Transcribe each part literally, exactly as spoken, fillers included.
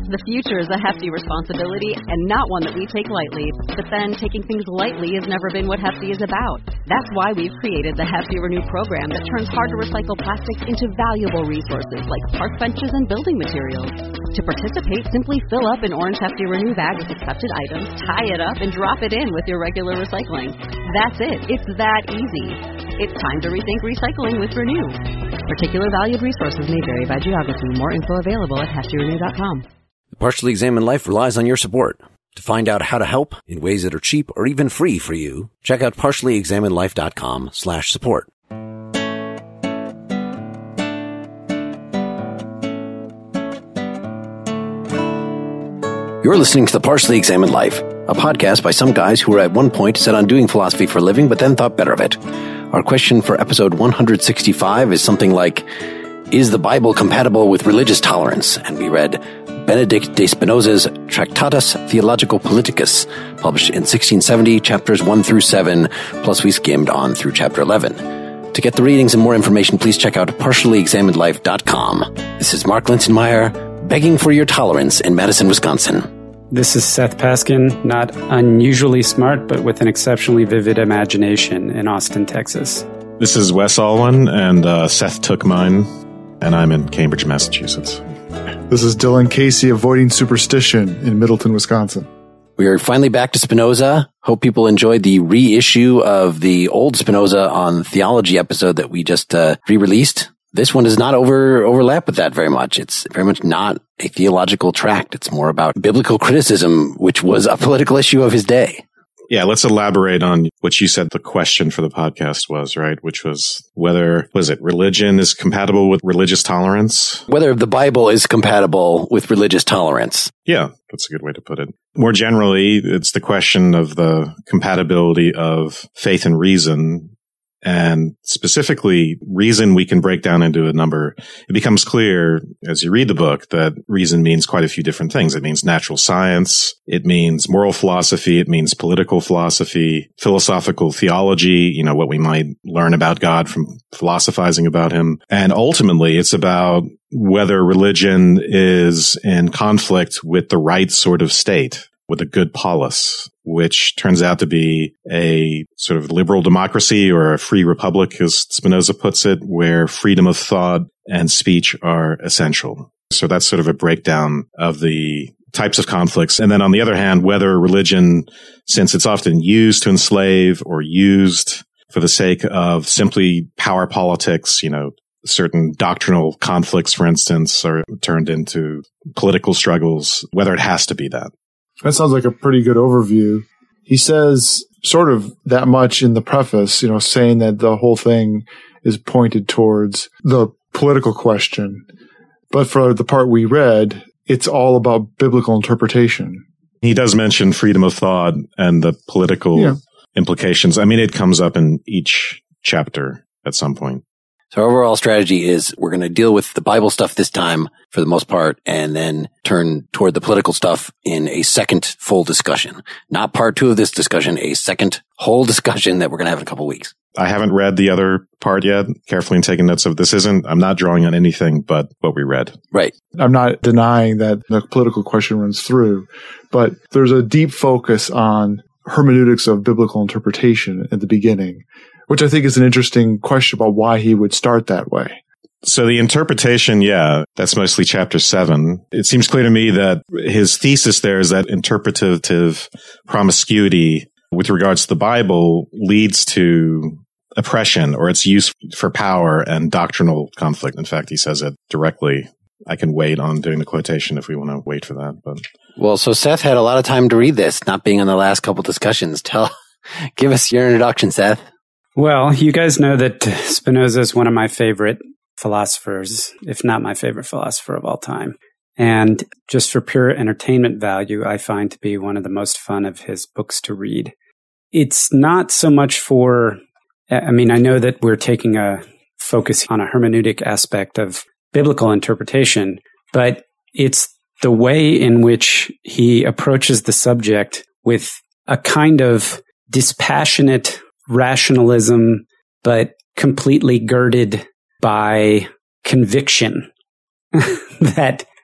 The future is a hefty responsibility and not one that we take lightly. But then, taking things lightly has never been what Hefty is about. That's why we've created the Hefty Renew program that turns hard-to-recycle plastics into valuable resources like park benches and building materials. To participate, simply fill up an orange Hefty Renew bag with accepted items, tie it up, and drop it in with your regular recycling. That's it. It's that easy. It's time to rethink recycling with Renew. Particular valued resources may vary by geography. More info available at hefty renew dot com. The Partially Examined Life relies on your support. To find out how to help in ways that are cheap or even free for you, check out partially examined life dot com slash support. You're listening to The Partially Examined Life, a podcast by some guys who were at one point set on doing philosophy for a living but then thought better of it. Our question for episode one hundred sixty-five is something like, is the Bible compatible with religious tolerance? And we read Benedict de Spinoza's Tractatus Theologico Politicus, published in sixteen seventy, chapters one through seven, plus we skimmed on through chapter eleven. To get the readings and more information, please check out partially examined life dot com. This is Mark Linsenmeyer, begging for your tolerance in Madison, Wisconsin. This is Seth Paskin, not unusually smart, but with an exceptionally vivid imagination in Austin, Texas. This is Wes Alwan, and uh, Seth took mine, and I'm in Cambridge, Massachusetts. This is Dylan Casey, avoiding superstition in Middleton, Wisconsin. We are finally back to Spinoza. Hope people enjoyed the reissue of the old Spinoza on Theology episode that we just uh, re-released. This one does not over overlap with that very much. It's very much not a theological tract. It's more about biblical criticism, which was a political issue of his day. Yeah, let's elaborate on what you said the question for the podcast was, right? Which was whether, was it religion is compatible with religious tolerance? Whether the Bible is compatible with religious tolerance. Yeah, that's a good way to put it. More generally, it's the question of the compatibility of faith and reason. And specifically, reason we can break down into a number. It becomes clear as you read the book that reason means quite a few different things. It means natural science. It means moral philosophy. It means political philosophy, philosophical theology, you know, what we might learn about God from philosophizing about him. And ultimately, it's about whether religion is in conflict with the right sort of state, with a good polis, which turns out to be a sort of liberal democracy or a free republic, as Spinoza puts it, where freedom of thought and speech are essential. So that's sort of a breakdown of the types of conflicts. And then on the other hand, whether religion, since it's often used to enslave or used for the sake of simply power politics, you know, certain doctrinal conflicts, for instance, are turned into political struggles, whether it has to be that. That sounds like a pretty good overview. He says sort of that much in the preface, you know, saying that the whole thing is pointed towards the political question. But for the part we read, it's all about biblical interpretation. He does mention freedom of thought and the political yeah. implications. I mean, it comes up in each chapter at some point. So our overall strategy is we're going to deal with the Bible stuff this time for the most part, and then turn toward the political stuff in a second full discussion. Not part two of this discussion, a second whole discussion that we're going to have in a couple of weeks. I haven't read the other part yet, carefully taking notes of this isn't, I'm not drawing on anything but what we read. Right. I'm not denying that the political question runs through, but there's a deep focus on hermeneutics of biblical interpretation at the beginning, which I think is an interesting question about why he would start that way. So the interpretation, yeah, that's mostly chapter seven. It seems clear to me that his thesis there is that interpretative promiscuity with regards to the Bible leads to oppression or its use for power and doctrinal conflict. In fact, he says it directly. I can wait on doing the quotation if we want to wait for that. But well, so Seth had a lot of time to read this, not being on the last couple discussions. Tell, give us your introduction, Seth. Well, you guys know that Spinoza is one of my favorite philosophers, if not my favorite philosopher of all time. And just for pure entertainment value, I find to be one of the most fun of his books to read. It's not so much for, I mean, I know that we're taking a focus on a hermeneutic aspect of biblical interpretation, but it's the way in which he approaches the subject with a kind of dispassionate rationalism, but completely girded by conviction that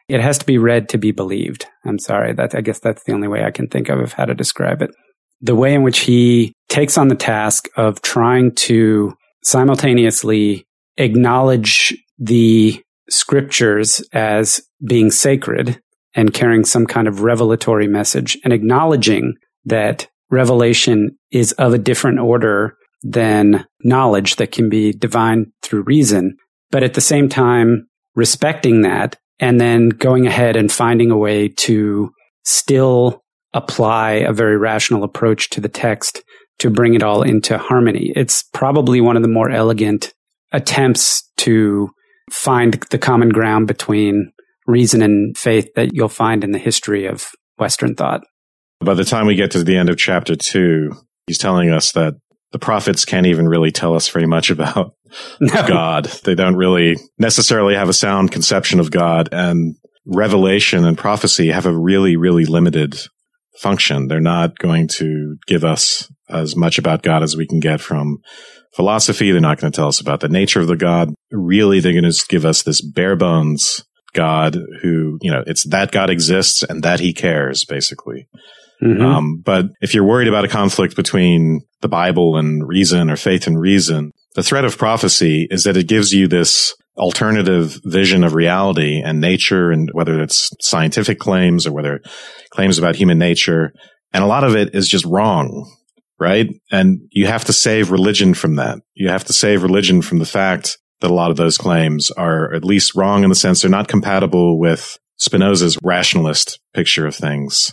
it has to be read to be believed. I'm sorry. That, I guess that's the only way I can think of of how to describe it. The way in which he takes on the task of trying to simultaneously acknowledge the scriptures as being sacred and carrying some kind of revelatory message, and acknowledging that revelation is of a different order than knowledge that can be divined through reason, but at the same time respecting that, and then going ahead and finding a way to still apply a very rational approach to the text to bring it all into harmony. It's probably one of the more elegant attempts to find the common ground between reason and faith that you'll find in the history of Western thought. By the time we get to the end of chapter two, he's telling us that the prophets can't even really tell us very much about no. God. They don't really necessarily have a sound conception of God, and revelation and prophecy have a really, really limited function. They're not going to give us as much about God as we can get from philosophy. They're not going to tell us about the nature of the God. Really, they're going to give us this bare bones God who, you know, it's that God exists and that he cares, basically. Mm-hmm. Um, but if you're worried about a conflict between the Bible and reason, or faith and reason, the threat of prophecy is that it gives you this alternative vision of reality and nature, and whether it's scientific claims or whether claims about human nature. And a lot of it is just wrong, right? And you have to save religion from that. You have to save religion from the fact that a lot of those claims are at least wrong in the sense they're not compatible with Spinoza's rationalist picture of things.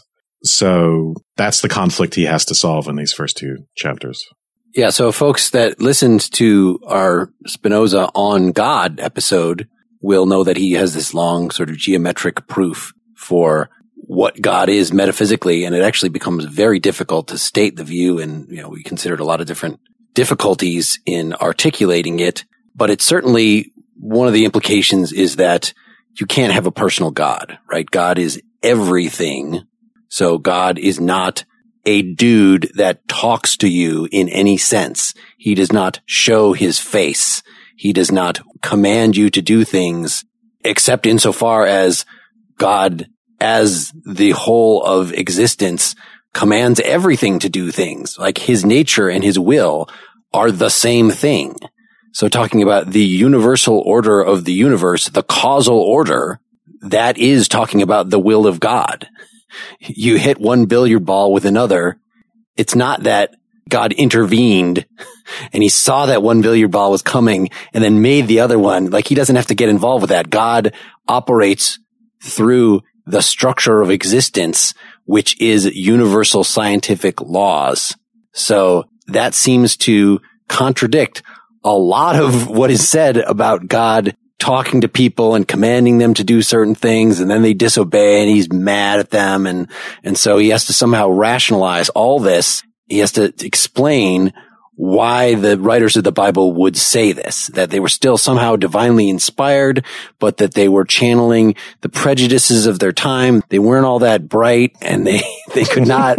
So that's the conflict he has to solve in these first two chapters. Yeah, so folks that listened to our Spinoza on God episode will know that he has this long sort of geometric proof for what God is metaphysically, and it actually becomes very difficult to state the view, and you know, we considered a lot of different difficulties in articulating it, but it's certainly one of the implications is that you can't have a personal God, right? God is everything. So God is not a dude that talks to you in any sense. He does not show his face. He does not command you to do things, except insofar as God, as the whole of existence, commands everything to do things. Like his nature and his will are the same thing. So talking about the universal order of the universe, the causal order, that is talking about the will of God. You hit one billiard ball with another. It's not that God intervened and he saw that one billiard ball was coming and then made the other one. Like, he doesn't have to get involved with that. God operates through the structure of existence, which is universal scientific laws. So that seems to contradict a lot of what is said about God talking to people and commanding them to do certain things, and then they disobey and he's mad at them. And, and so he has to somehow rationalize all this. He has to explain why the writers of the Bible would say this, that they were still somehow divinely inspired, but that they were channeling the prejudices of their time. They weren't all that bright, and they, they could not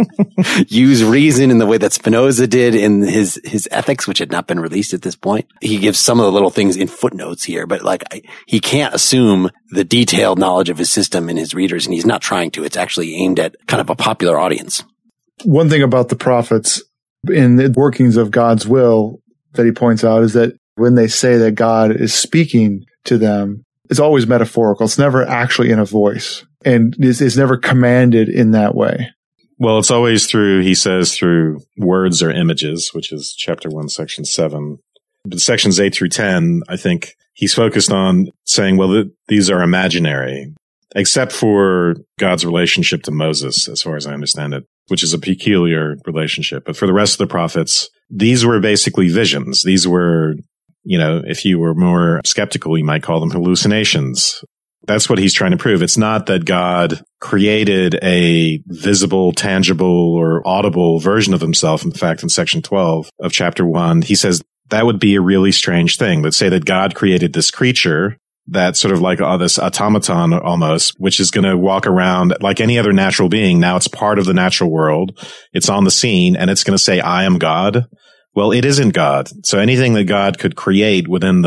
use reason in the way that Spinoza did in his, his ethics, which had not been released at this point. He gives some of the little things in footnotes here, but like, I, he can't assume the detailed knowledge of his system in his readers, and he's not trying to. It's actually aimed at kind of a popular audience. One thing about the prophets in the workings of God's will that he points out is that when they say that God is speaking to them, it's always metaphorical. It's never actually in a voice, and it's, it's never commanded in that way. Well, it's always through, he says, through words or images, which is chapter one, section seven. But sections eight through ten, I think he's focused on saying, well, th- these are imaginary, except for God's relationship to Moses, as far as I understand it, which is a peculiar relationship. But for the rest of the prophets, these were basically visions. These were, you know, if you were more skeptical, you might call them hallucinations. That's what he's trying to prove. It's not that God created a visible, tangible, or audible version of himself. In fact, in section twelve of chapter one, he says that would be a really strange thing. Let's say that God created this creature that's sort of like oh, this automaton almost, which is going to walk around like any other natural being. Now it's part of the natural world. It's on the scene, and it's going to say, I am God. Well, it isn't God. So anything that God could create within the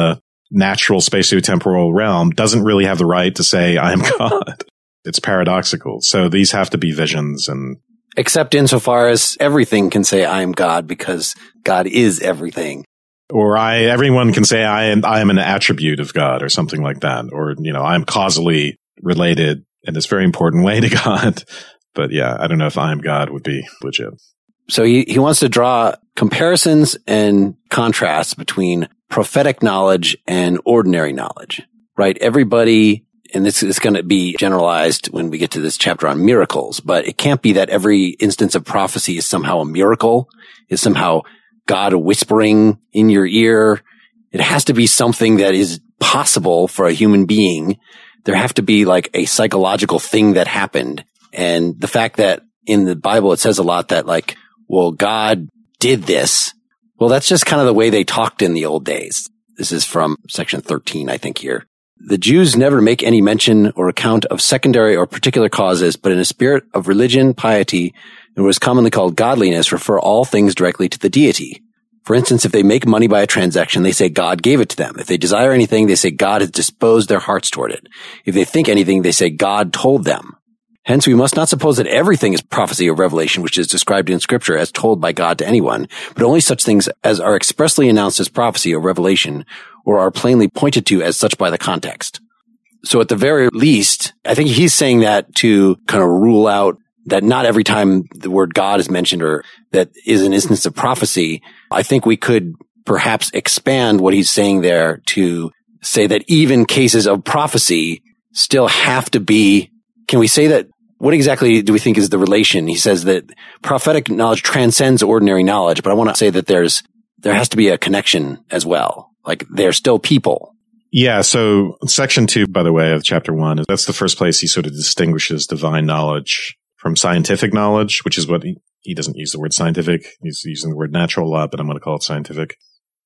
natural spatiotemporal realm doesn't really have the right to say, I am God. It's paradoxical. So these have to be visions. And except insofar as everything can say, I am God, because God is everything. Or I, everyone can say, I am, I am an attribute of God or something like that. Or, you know, I'm causally related in this very important way to God. But yeah, I don't know if I am God would be legit. So he, he wants to draw comparisons and contrasts between prophetic knowledge and ordinary knowledge, right? Everybody, and this is going to be generalized when we get to this chapter on miracles, but it can't be that every instance of prophecy is somehow a miracle, is somehow God whispering in your ear. It has to be something that is possible for a human being. There have to be like a psychological thing that happened. And the fact that in the Bible, it says a lot that like, well, God did this. Well, that's just kind of the way they talked in the old days. This is from section thirteen, I think here. The Jews never make any mention or account of secondary or particular causes, but in a spirit of religion, piety, and what is commonly called godliness, refer all things directly to the deity. For instance, if they make money by a transaction, they say God gave it to them. If they desire anything, they say God has disposed their hearts toward it. If they think anything, they say God told them. Hence, we must not suppose that everything is prophecy or revelation which is described in Scripture as told by God to anyone, but only such things as are expressly announced as prophecy or revelation or are plainly pointed to as such by the context. So at the very least, I think he's saying that to kind of rule out that not every time the word God is mentioned or that is an instance of prophecy. I think we could perhaps expand what he's saying there to say that even cases of prophecy still have to be, can we say that? What exactly do we think is the relation? He says that prophetic knowledge transcends ordinary knowledge, but I want to say that there's, there has to be a connection as well. Like they're still people. Yeah. So section two, by the way, of chapter one, that's the first place he sort of distinguishes divine knowledge from scientific knowledge, which is what he, he doesn't use the word scientific. He's using the word natural a lot, but I'm going to call it scientific.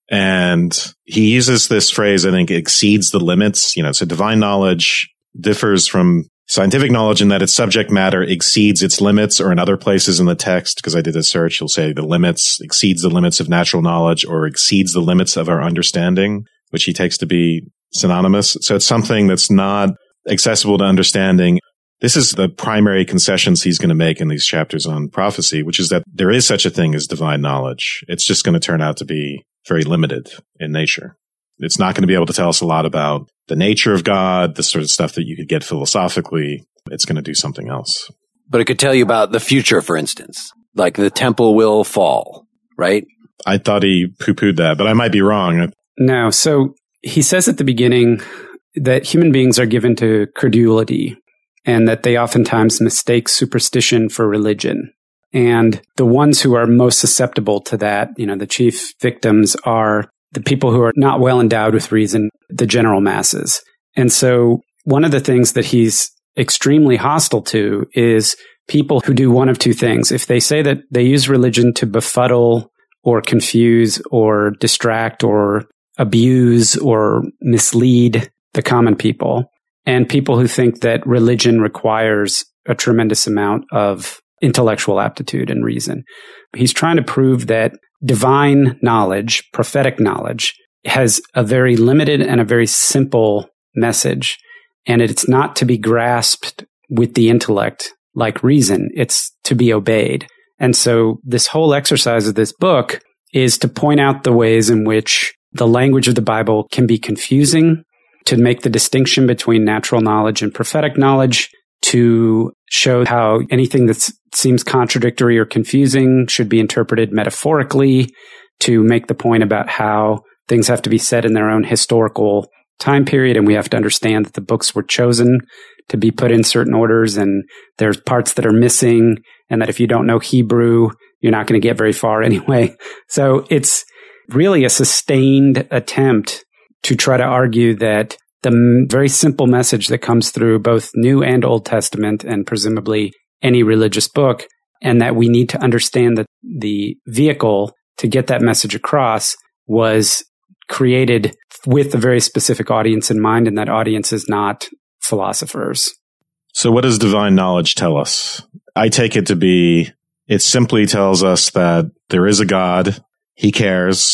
And he uses this phrase, I think, exceeds the limits. You know, so divine knowledge differs from scientific knowledge in that its subject matter exceeds its limits, or in other places in the text, because I did a search, you'll say the limits exceeds the limits of natural knowledge or exceeds the limits of our understanding, which he takes to be synonymous. So it's something that's not accessible to understanding. This is the primary concessions he's going to make in these chapters on prophecy, which is that there is such a thing as divine knowledge. It's just going to turn out to be very limited in nature. It's not going to be able to tell us a lot about the nature of God, the sort of stuff that you could get philosophically. It's going to do something else. But it could tell you about the future, for instance, like the temple will fall, right? I thought he poo-pooed that, but I might be wrong. No. So he says at the beginning that human beings are given to credulity and that they oftentimes mistake superstition for religion. And the ones who are most susceptible to that, you know, the chief victims are the people who are not well endowed with reason, the general masses. And so one of the things that he's extremely hostile to is people who do one of two things. If they say that they use religion to befuddle or confuse or distract or abuse or mislead the common people, and people who think that religion requires a tremendous amount of intellectual aptitude and reason. He's trying to prove that divine knowledge, prophetic knowledge, has a very limited and a very simple message, and it's not to be grasped with the intellect like reason. It's to be obeyed. And so this whole exercise of this book is to point out the ways in which the language of the Bible can be confusing, to make the distinction between natural knowledge and prophetic knowledge, to show how anything that seems contradictory or confusing should be interpreted metaphorically, to make the point about how things have to be set in their own historical time period, and we have to understand that the books were chosen to be put in certain orders, and there's parts that are missing, and that if you don't know Hebrew, you're not going to get very far anyway. So it's really a sustained attempt to try to argue that the very simple message that comes through both New and Old Testament, and presumably any religious book, and that we need to understand that the vehicle to get that message across was created with a very specific audience in mind, and that audience is not philosophers. So what does divine knowledge tell us? I take it to be, it simply tells us that there is a God, he cares,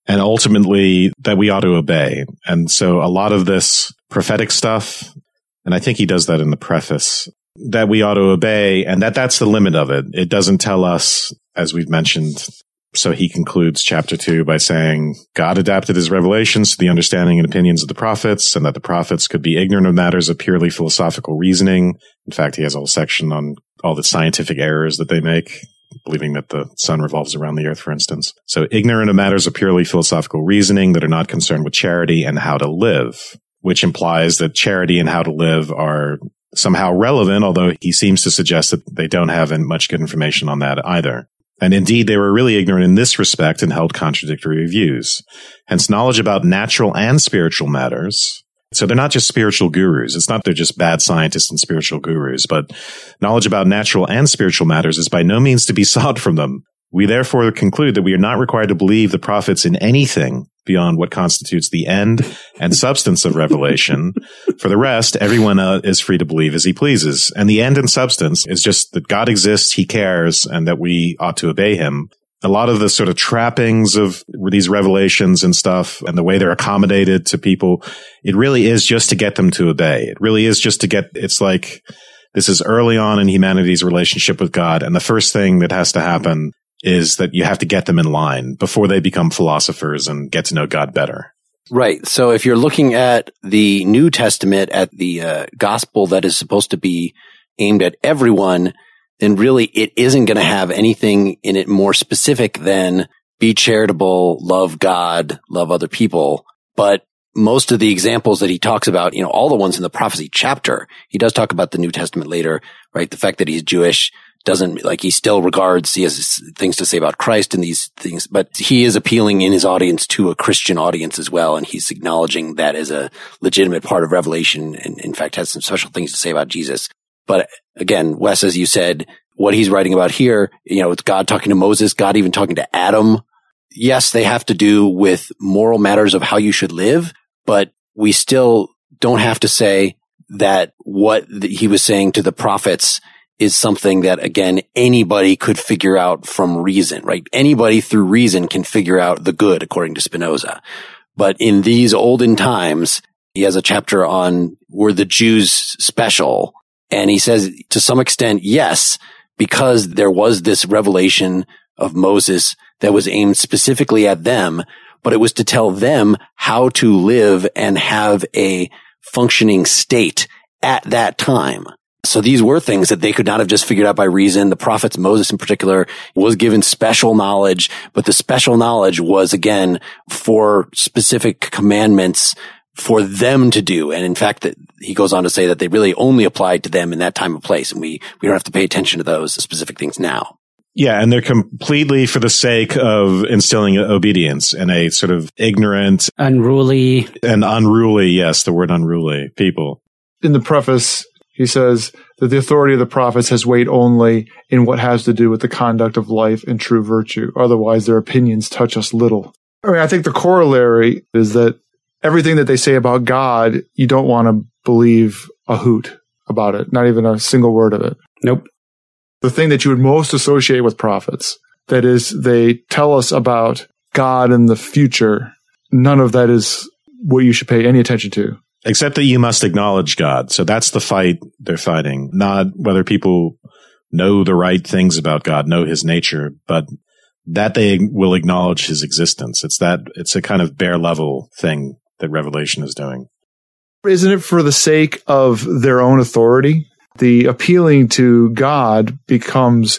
and ultimately that we ought to obey. And so a lot of this prophetic stuff, and I think he does that in the preface, that we ought to obey, and that that's the limit of it. It doesn't tell us, as we've mentioned. So he concludes chapter two by saying, God adapted his revelations to the understanding and opinions of the prophets, and that the prophets could be ignorant of matters of purely philosophical reasoning. In fact, he has a whole section on all the scientific errors that they make, believing that the sun revolves around the earth, for instance. So ignorant of matters of purely philosophical reasoning that are not concerned with charity and how to live, which implies that charity and how to live are somehow relevant, although he seems to suggest that they don't have much good information on that either. And indeed, they were really ignorant in this respect and held contradictory views. Hence, knowledge about natural and spiritual matters. So they're not just spiritual gurus. It's not they're just bad scientists and spiritual gurus, but knowledge about natural and spiritual matters is by no means to be sought from them. We therefore conclude that we are not required to believe the prophets in anything beyond what constitutes the end and substance of revelation. For the rest, everyone uh, is free to believe as he pleases. And the end and substance is just that God exists, he cares, and that we ought to obey him. A lot of the sort of trappings of these revelations and stuff and the way they're accommodated to people, it really is just to get them to obey. It really is just to get, it's like this is early on in humanity's relationship with God. And the first thing that has to happen is that you have to get them in line before they become philosophers and get to know God better. Right. So if you're looking at the New Testament, at the uh, gospel that is supposed to be aimed at everyone, then really it isn't going to have anything in it more specific than be charitable, love God, love other people. But most of the examples that he talks about, you know, all the ones in the prophecy chapter, he does talk about the New Testament later, right? The fact that he's Jewish doesn't, like, he still regards, he has things to say about Christ and these things, but he is appealing in his audience to a Christian audience as well. And he's acknowledging that as a legitimate part of Revelation, and in fact has some special things to say about Jesus. But again, Wes, as you said, what he's writing about here, you know, it's God talking to Moses, God even talking to Adam. Yes, they have to do with moral matters of how you should live, but we still don't have to say that what he was saying to the prophets is something that, again, anybody could figure out from reason, right? Anybody through reason can figure out the good, according to Spinoza. But in these olden times, he has a chapter on were the Jews special? And he says, to some extent, yes, because there was this revelation of Moses that was aimed specifically at them, but it was to tell them how to live and have a functioning state at that time. So these were things that they could not have just figured out by reason. The prophets, Moses in particular, was given special knowledge, but the special knowledge was, again, for specific commandments for them to do. And in fact, that he goes on to say that they really only applied to them in that time and place. And we, we don't have to pay attention to those specific things now. Yeah, and they're completely for the sake of instilling obedience in a sort of ignorant, unruly, and unruly, yes, the word unruly people. In the preface, he says that the authority of the prophets has weight only in what has to do with the conduct of life and true virtue. Otherwise, their opinions touch us little. I mean, I think the corollary is that everything that they say about God, you don't want to believe a hoot about it, not even a single word of it. Nope. The thing that you would most associate with prophets, that is, they tell us about God in the future, none of that is what you should pay any attention to. Except that you must acknowledge God. So that's the fight they're fighting. Not whether people know the right things about God, know his nature, but that they will acknowledge his existence. It's that, it's a kind of bare level thing that Revelation is doing. Isn't it for the sake of their own authority? The appealing to God becomes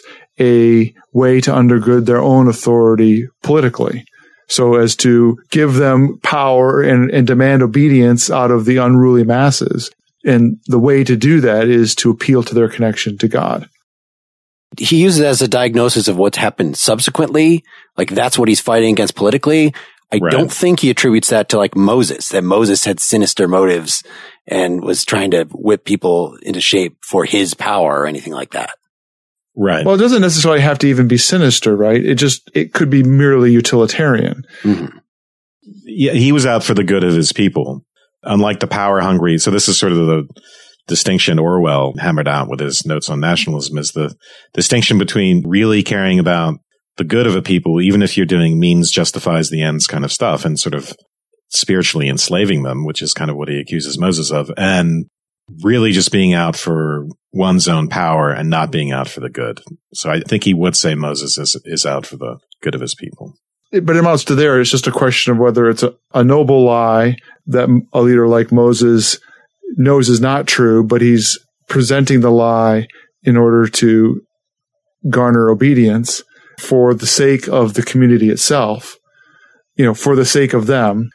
a way to undergird their own authority politically, so as to give them power and, and demand obedience out of the unruly masses. And the way to do that is to appeal to their connection to God. He uses it as a diagnosis of what's happened subsequently. Like, that's what he's fighting against politically. I right. don't think he attributes that to, like, Moses, that Moses had sinister motives and was trying to whip people into shape for his power or anything like that. Right. Well, it doesn't necessarily have to even be sinister, right? It just, it could be merely utilitarian. Mm-hmm. Yeah, he was out for the good of his people, unlike the power hungry. So this is sort of the distinction Orwell hammered out with his notes on nationalism, is the distinction between really caring about the good of a people, even if you're doing means justifies the ends kind of stuff and sort of spiritually enslaving them, which is kind of what he accuses Moses of, and really just being out for one's own power and not being out for the good. So I think he would say Moses is, is out for the good of his people. But it amounts to there. It's just a question of whether it's a, a noble lie that a leader like Moses knows is not true, but he's presenting the lie in order to garner obedience for the sake of the community itself, you know, for the sake of them,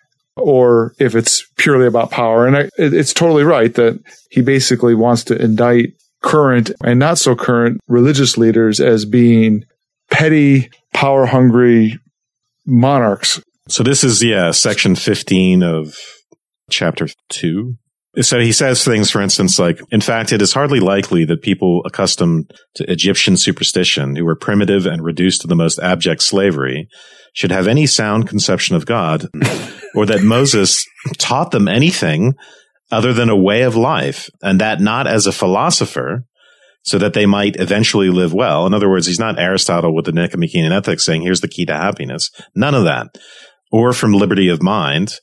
or if it's purely about power. And I, it, it's totally right that he basically wants to indict current and not so current religious leaders as being petty, power-hungry monarchs. So this is, yeah, section fifteen of chapter two. So he says things, for instance, like, in fact, it is hardly likely that people accustomed to Egyptian superstition, who were primitive and reduced to the most abject slavery, should have any sound conception of God, or that Moses taught them anything other than a way of life, and that not as a philosopher, so that they might eventually live well. In other words, he's not Aristotle with the Nicomachean Ethics saying, here's the key to happiness. None of that. Or from liberty of mind,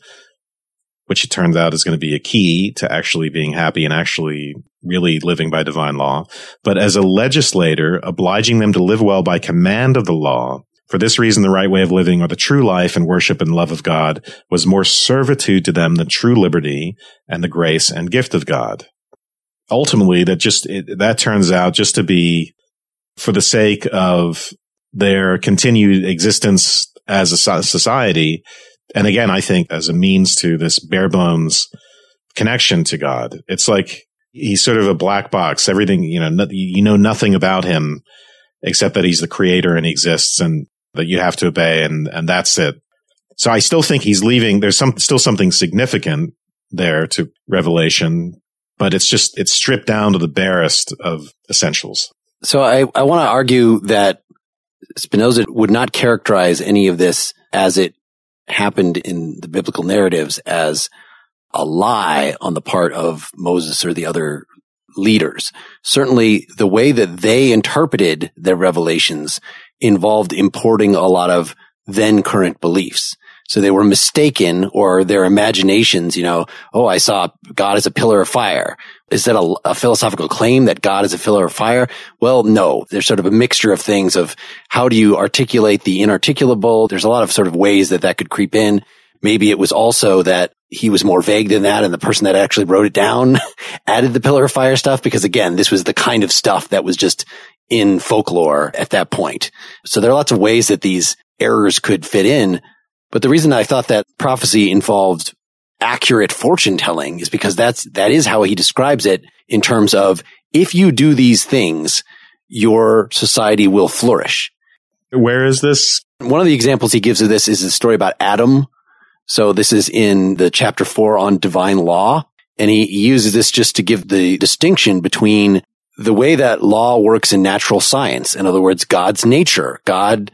which it turns out is going to be a key to actually being happy and actually really living by divine law. But as a legislator, obliging them to live well by command of the law. For this reason, the right way of living, or the true life and worship and love of God, was more servitude to them than true liberty and the grace and gift of God. Ultimately, that just it, that turns out just to be for the sake of their continued existence as a society. And again, I think as a means to this bare bones connection to God. It's like he's sort of a black box. Everything, you know, no, you know nothing about him except that he's the creator and he exists and that you have to obey, and, and that's it. So I still think he's leaving. There's some still something significant there to Revelation, but it's just, it's stripped down to the barest of essentials. So I, I want to argue that Spinoza would not characterize any of this as it happened in the biblical narratives as a lie on the part of Moses or the other leaders. Certainly the way that they interpreted their revelations involved importing a lot of then current beliefs. So they were mistaken, or their imaginations, you know, oh, I saw God as a pillar of fire. Is that a, a philosophical claim that God is a pillar of fire? Well, no. There's sort of a mixture of things of how do you articulate the inarticulable? There's a lot of sort of ways that that could creep in. Maybe it was also that he was more vague than that, and the person that actually wrote it down added the pillar of fire stuff, because again, this was the kind of stuff that was just in folklore at that point. So there are lots of ways that these errors could fit in. But the reason I thought that prophecy involved accurate fortune telling is because that's, that is how he describes it in terms of, if you do these things, your society will flourish. Where is this? One of the examples he gives of this is the story about Adam. So this is in the chapter four on divine law. And he uses this just to give the distinction between the way that law works in natural science. In other words, God's nature. God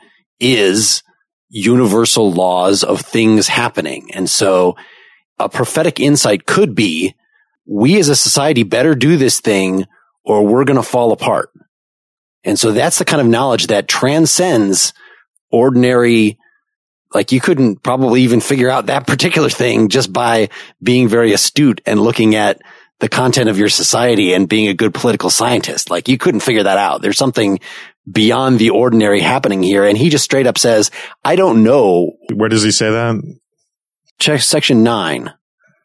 is universal laws of things happening. And so a prophetic insight could be, we as a society better do this thing or we're going to fall apart. And so that's the kind of knowledge that transcends ordinary, like you couldn't probably even figure out that particular thing just by being very astute and looking at the content of your society and being a good political scientist. Like you couldn't figure that out. There's something beyond the ordinary happening here. And he just straight up says, I don't know. Where does he say that? Check section nine.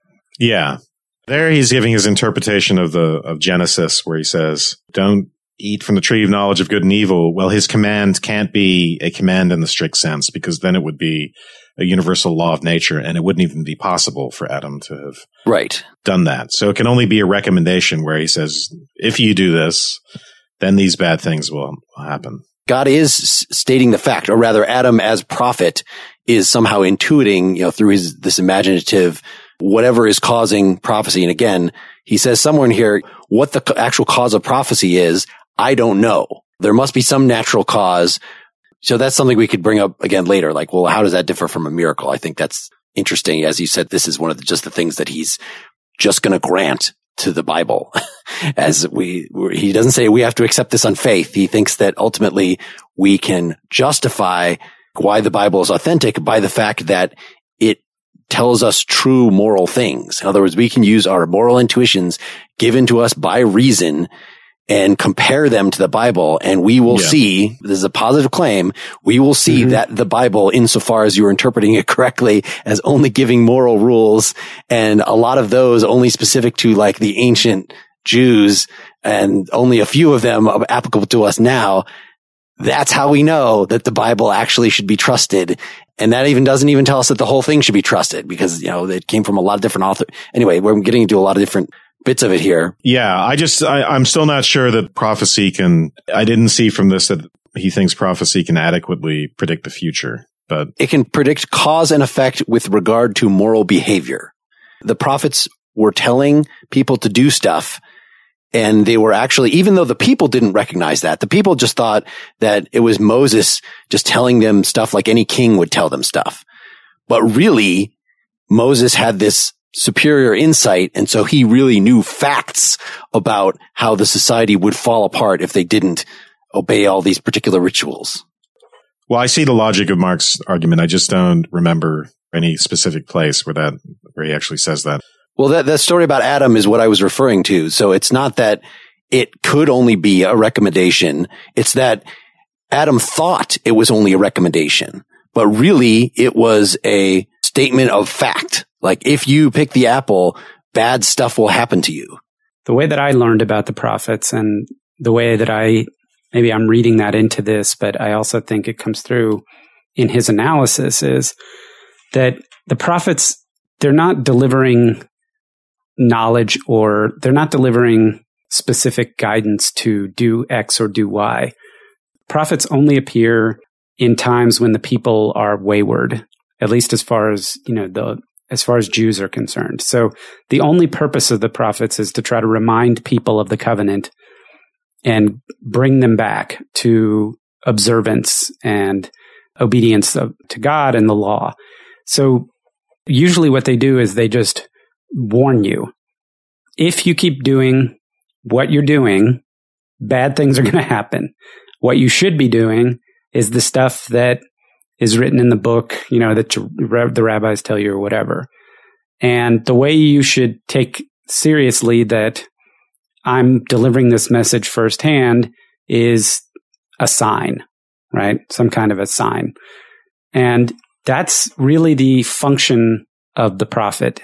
Yeah. There he's giving his interpretation of the, of Genesis, where he says, don't eat from the tree of knowledge of good and evil. Well, his command can't be a command in the strict sense, because then it would be a universal law of nature, and it wouldn't even be possible for Adam to have right. done that. So it can only be a recommendation where he says, if you do this, then these bad things will happen. God is stating the fact, or rather Adam as prophet is somehow intuiting, you know, through his, this imaginative, whatever is causing prophecy. And again, he says somewhere in here, what the actual cause of prophecy is, I don't know. There must be some natural cause. So that's something we could bring up again later. Like, well, how does that differ from a miracle? I think that's interesting. As you said, this is one of the, just the things that he's just going to grant to the Bible. As we, he doesn't say we have to accept this on faith. He thinks that ultimately we can justify why the Bible is authentic by the fact that it tells us true moral things. In other words, we can use our moral intuitions given to us by reason and compare them to the Bible, and we will yeah. see, this is a positive claim, we will see mm-hmm. that the Bible, insofar as you're interpreting it correctly, as only giving moral rules, and a lot of those only specific to like the ancient Jews, and only a few of them are applicable to us now. That's how we know that the Bible actually should be trusted. And that even doesn't even tell us that the whole thing should be trusted, because, you know, it came from a lot of different authors. Anyway, we're getting into a lot of different bits of it here. Yeah, I just, I, I'm still not sure that prophecy can, I didn't see from this that he thinks prophecy can adequately predict the future, but it can predict cause and effect with regard to moral behavior. The prophets were telling people to do stuff, and they were actually, even though the people didn't recognize that, the people just thought that it was Moses just telling them stuff like any king would tell them stuff. But really, Moses had this superior insight, and so he really knew facts about how the society would fall apart if they didn't obey all these particular rituals. Well, I see the logic of Mark's argument. I just don't remember any specific place where that, where he actually says that. Well, that, that story about Adam is what I was referring to. So it's not that it could only be a recommendation. It's that Adam thought it was only a recommendation, but really it was a statement of fact. Like, if you pick the apple, bad stuff will happen to you. The way that I learned about the prophets, and the way that I, maybe I'm reading that into this, but I also think it comes through in his analysis, is that the prophets, they're not delivering knowledge, or they're not delivering specific guidance to do X or do Y. Prophets only appear in times when the people are wayward, at least as far as, you know, the as far as Jews are concerned. So the only purpose of the prophets is to try to remind people of the covenant and bring them back to observance and obedience of, to God and the law. So usually what they do is they just warn you. If you keep doing what you're doing, bad things are going to happen. What you should be doing is the stuff that is written in the book, you know, that the rabbis tell you or whatever. And the way you should take seriously that I'm delivering this message firsthand is a sign, right? Some kind of a sign. And that's really the function of the prophet,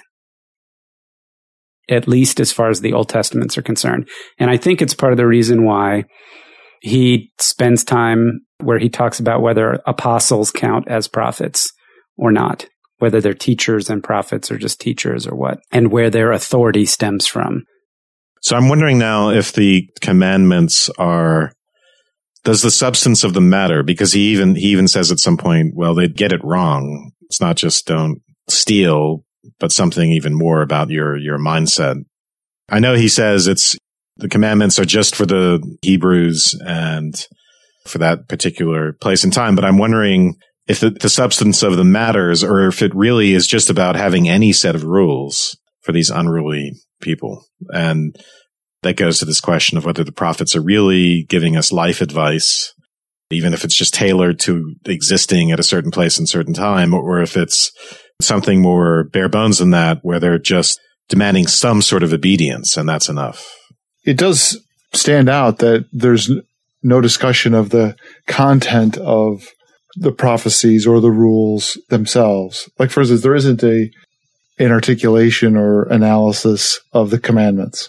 at least as far as the Old Testaments are concerned. And I think it's part of the reason why he spends time where he talks about whether apostles count as prophets or not, whether they're teachers and prophets or just teachers or what, and where their authority stems from. So I'm wondering now if the commandments are, does the substance of them matter? Because he even, he even says at some point, well, they'd get it wrong. It's not just don't steal, but something even more about your, your mindset. I know he says it's, the commandments are just for the Hebrews and for that particular place and time, but I'm wondering if the, the substance of them matters, or if it really is just about having any set of rules for these unruly people. And that goes to this question of whether the prophets are really giving us life advice, even if it's just tailored to existing at a certain place and certain time, or if it's something more bare bones than that, where they're just demanding some sort of obedience, and that's enough. It does stand out that there's no discussion of the content of the prophecies or the rules themselves. Like, for instance, there isn't a an articulation or analysis of the commandments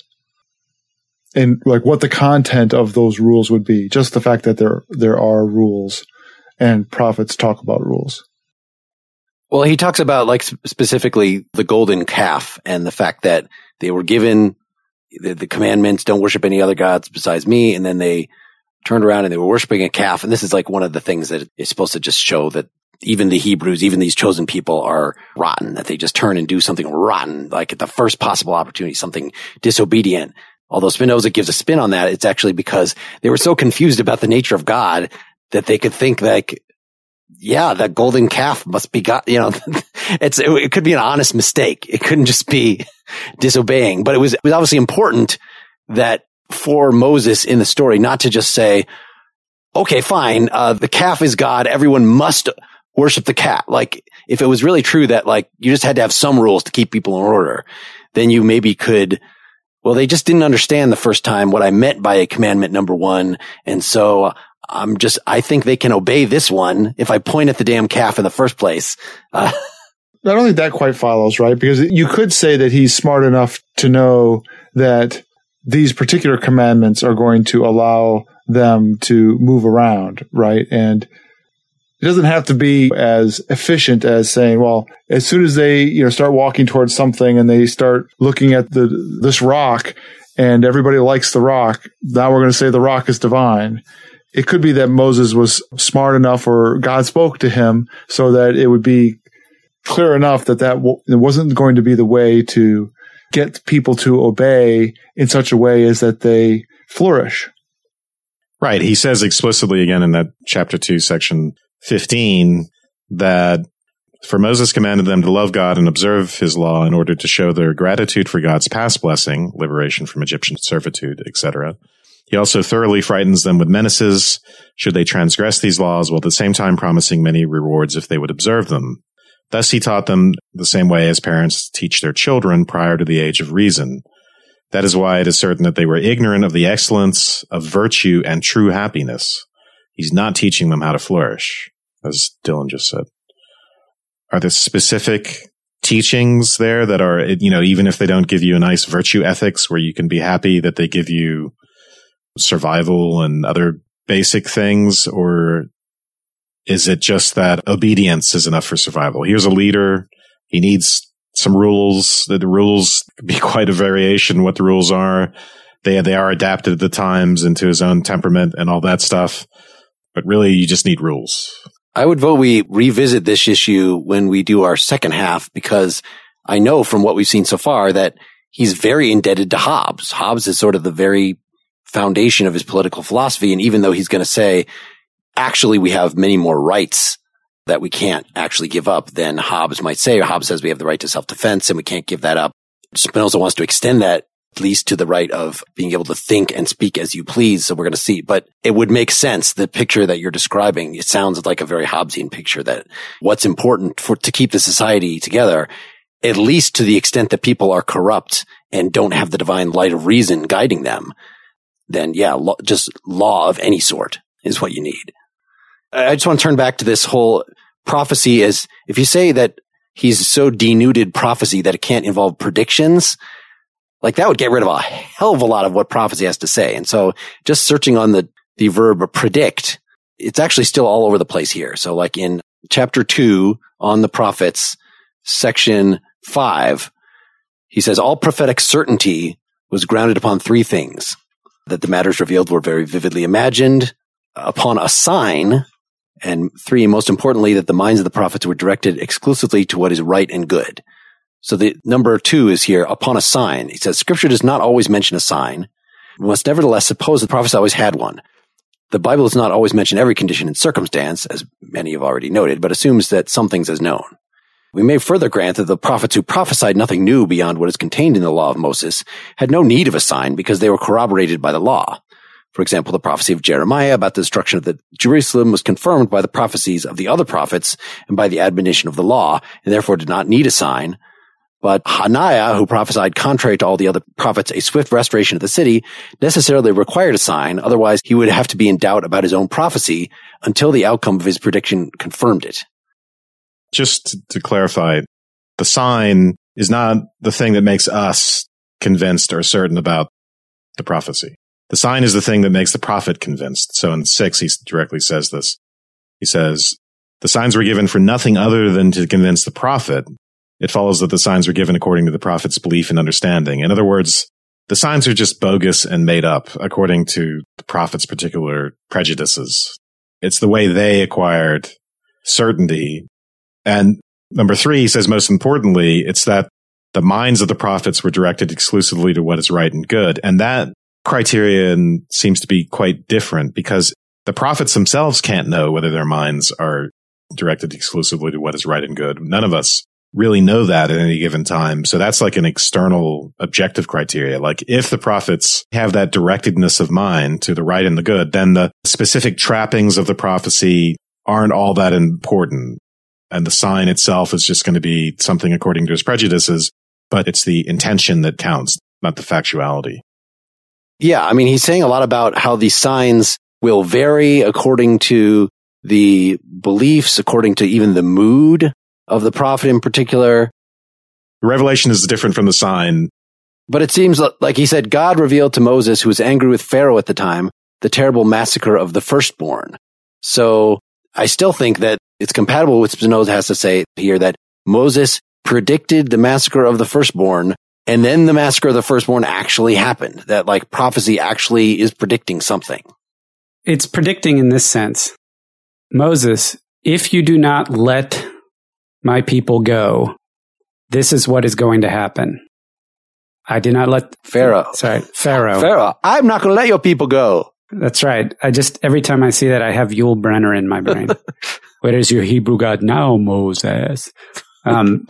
and like what the content of those rules would be. Just the fact that there there are rules, and prophets talk about rules. Well, he talks about, like, specifically the golden calf and the fact that they were given the, the commandments, don't worship any other gods besides me. And then they turned around and they were worshiping a calf. And this is like one of the things that is supposed to just show that even the Hebrews, even these chosen people, are rotten, that they just turn and do something rotten, like at the first possible opportunity, something disobedient. Although Spinoza gives a spin on that, it's actually because they were so confused about the nature of God that they could think like, yeah, that golden calf must be God. You know, it's, it, it could be an honest mistake. It couldn't just be disobeying, but it was, it was obviously important that for Moses in the story, not to just say, okay, fine. Uh, the calf is God. Everyone must worship the calf. Like, if it was really true that like you just had to have some rules to keep people in order, then you maybe could, well, they just didn't understand the first time what I meant by a commandment number one. And so I'm just, I think they can obey this one if I point at the damn calf in the first place. Uh, I don't think that quite follows, right? Because you could say that he's smart enough to know that these particular commandments are going to allow them to move around, right? And it doesn't have to be as efficient as saying, well, as soon as they, you know, start walking towards something and they start looking at the this rock and everybody likes the rock, now we're going to say the rock is divine. It could be that Moses was smart enough or God spoke to him so that it would be clear enough that that w- it wasn't going to be the way to get people to obey in such a way as that they flourish. Right. He says explicitly again in that chapter two, section fifteen, that for Moses commanded them to love God and observe his law in order to show their gratitude for God's past blessing, liberation from Egyptian servitude, et cetera. He also thoroughly frightens them with menaces should they transgress these laws, while at the same time promising many rewards if they would observe them. Thus he taught them the same way as parents teach their children prior to the age of reason. That is why it is certain that they were ignorant of the excellence of virtue and true happiness. He's not teaching them how to flourish, as Dylan just said. Are there specific teachings there that are, you know, even if they don't give you a nice virtue ethics where you can be happy, that they give you survival and other basic things? Or is it just that obedience is enough for survival? Here's a leader. He needs some rules. The rules could be quite a variation what the rules are. They, they are adapted at the times and to his own temperament and all that stuff. But really, you just need rules. I would vote we revisit this issue when we do our second half, because I know from what we've seen so far that he's very indebted to Hobbes. Hobbes is sort of the very foundation of his political philosophy. And even though he's going to say, actually, we have many more rights that we can't actually give up than Hobbes might say, or Hobbes says we have the right to self-defense and we can't give that up. Spinoza wants to extend that at least to the right of being able to think and speak as you please. So we're going to see, but it would make sense. The picture that you're describing, it sounds like a very Hobbesian picture, that what's important for, to keep the society together, at least to the extent that people are corrupt and don't have the divine light of reason guiding them, then yeah, lo- just law of any sort is what you need. I just want to turn back to this whole prophecy as if you say that he's so denuded prophecy that it can't involve predictions, like that would get rid of a hell of a lot of what prophecy has to say. And so just searching on the, the verb predict, it's actually still all over the place here. So like in chapter two on the prophets, section five, he says all prophetic certainty was grounded upon three things: that the matters revealed were very vividly imagined, upon a sign, and three, most importantly, that the minds of the prophets were directed exclusively to what is right and good. So the number two is here, upon a sign. He says, Scripture does not always mention a sign. We must nevertheless suppose the prophets always had one. The Bible does not always mention every condition and circumstance, as many have already noted, but assumes that some things is known. We may further grant that the prophets who prophesied nothing new beyond what is contained in the law of Moses had no need of a sign because they were corroborated by the law. For example, the prophecy of Jeremiah about the destruction of the Jerusalem was confirmed by the prophecies of the other prophets and by the admonition of the law, and therefore did not need a sign. But Hananiah, who prophesied contrary to all the other prophets a swift restoration of the city, necessarily required a sign. Otherwise, he would have to be in doubt about his own prophecy until the outcome of his prediction confirmed it. Just to clarify, the sign is not the thing that makes us convinced or certain about the prophecy. The sign is the thing that makes the prophet convinced. So in six, he directly says this. He says, the signs were given for nothing other than to convince the prophet. It follows that the signs were given according to the prophet's belief and understanding. In other words, the signs are just bogus and made up according to the prophet's particular prejudices. It's the way they acquired certainty. And number three, he says, most importantly, it's that the minds of the prophets were directed exclusively to what is right and good. And that criterion seems to be quite different because the prophets themselves can't know whether their minds are directed exclusively to what is right and good. None of us really know that at any given time. So that's like an external objective criteria. Like if the prophets have that directedness of mind to the right and the good, then the specific trappings of the prophecy aren't all that important. And the sign itself is just going to be something according to his prejudices, but it's the intention that counts, not the factuality. Yeah, I mean, he's saying a lot about how these signs will vary according to the beliefs, according to even the mood of the prophet in particular. The revelation is different from the sign. But it seems like he said, God revealed to Moses, who was angry with Pharaoh at the time, the terrible massacre of the firstborn. So I still think that it's compatible with Spinoza has to say here that Moses predicted the massacre of the firstborn, and then the massacre of the firstborn actually happened. That like prophecy actually is predicting something. It's predicting in this sense. Moses, if you do not let my people go, this is what is going to happen. I did not let Pharaoh. Sorry, Pharaoh. Pharaoh, I'm not going to let your people go. That's right. I just, every time I see that, I have Yul Brynner in my brain. Where is your Hebrew God now, Moses? Um,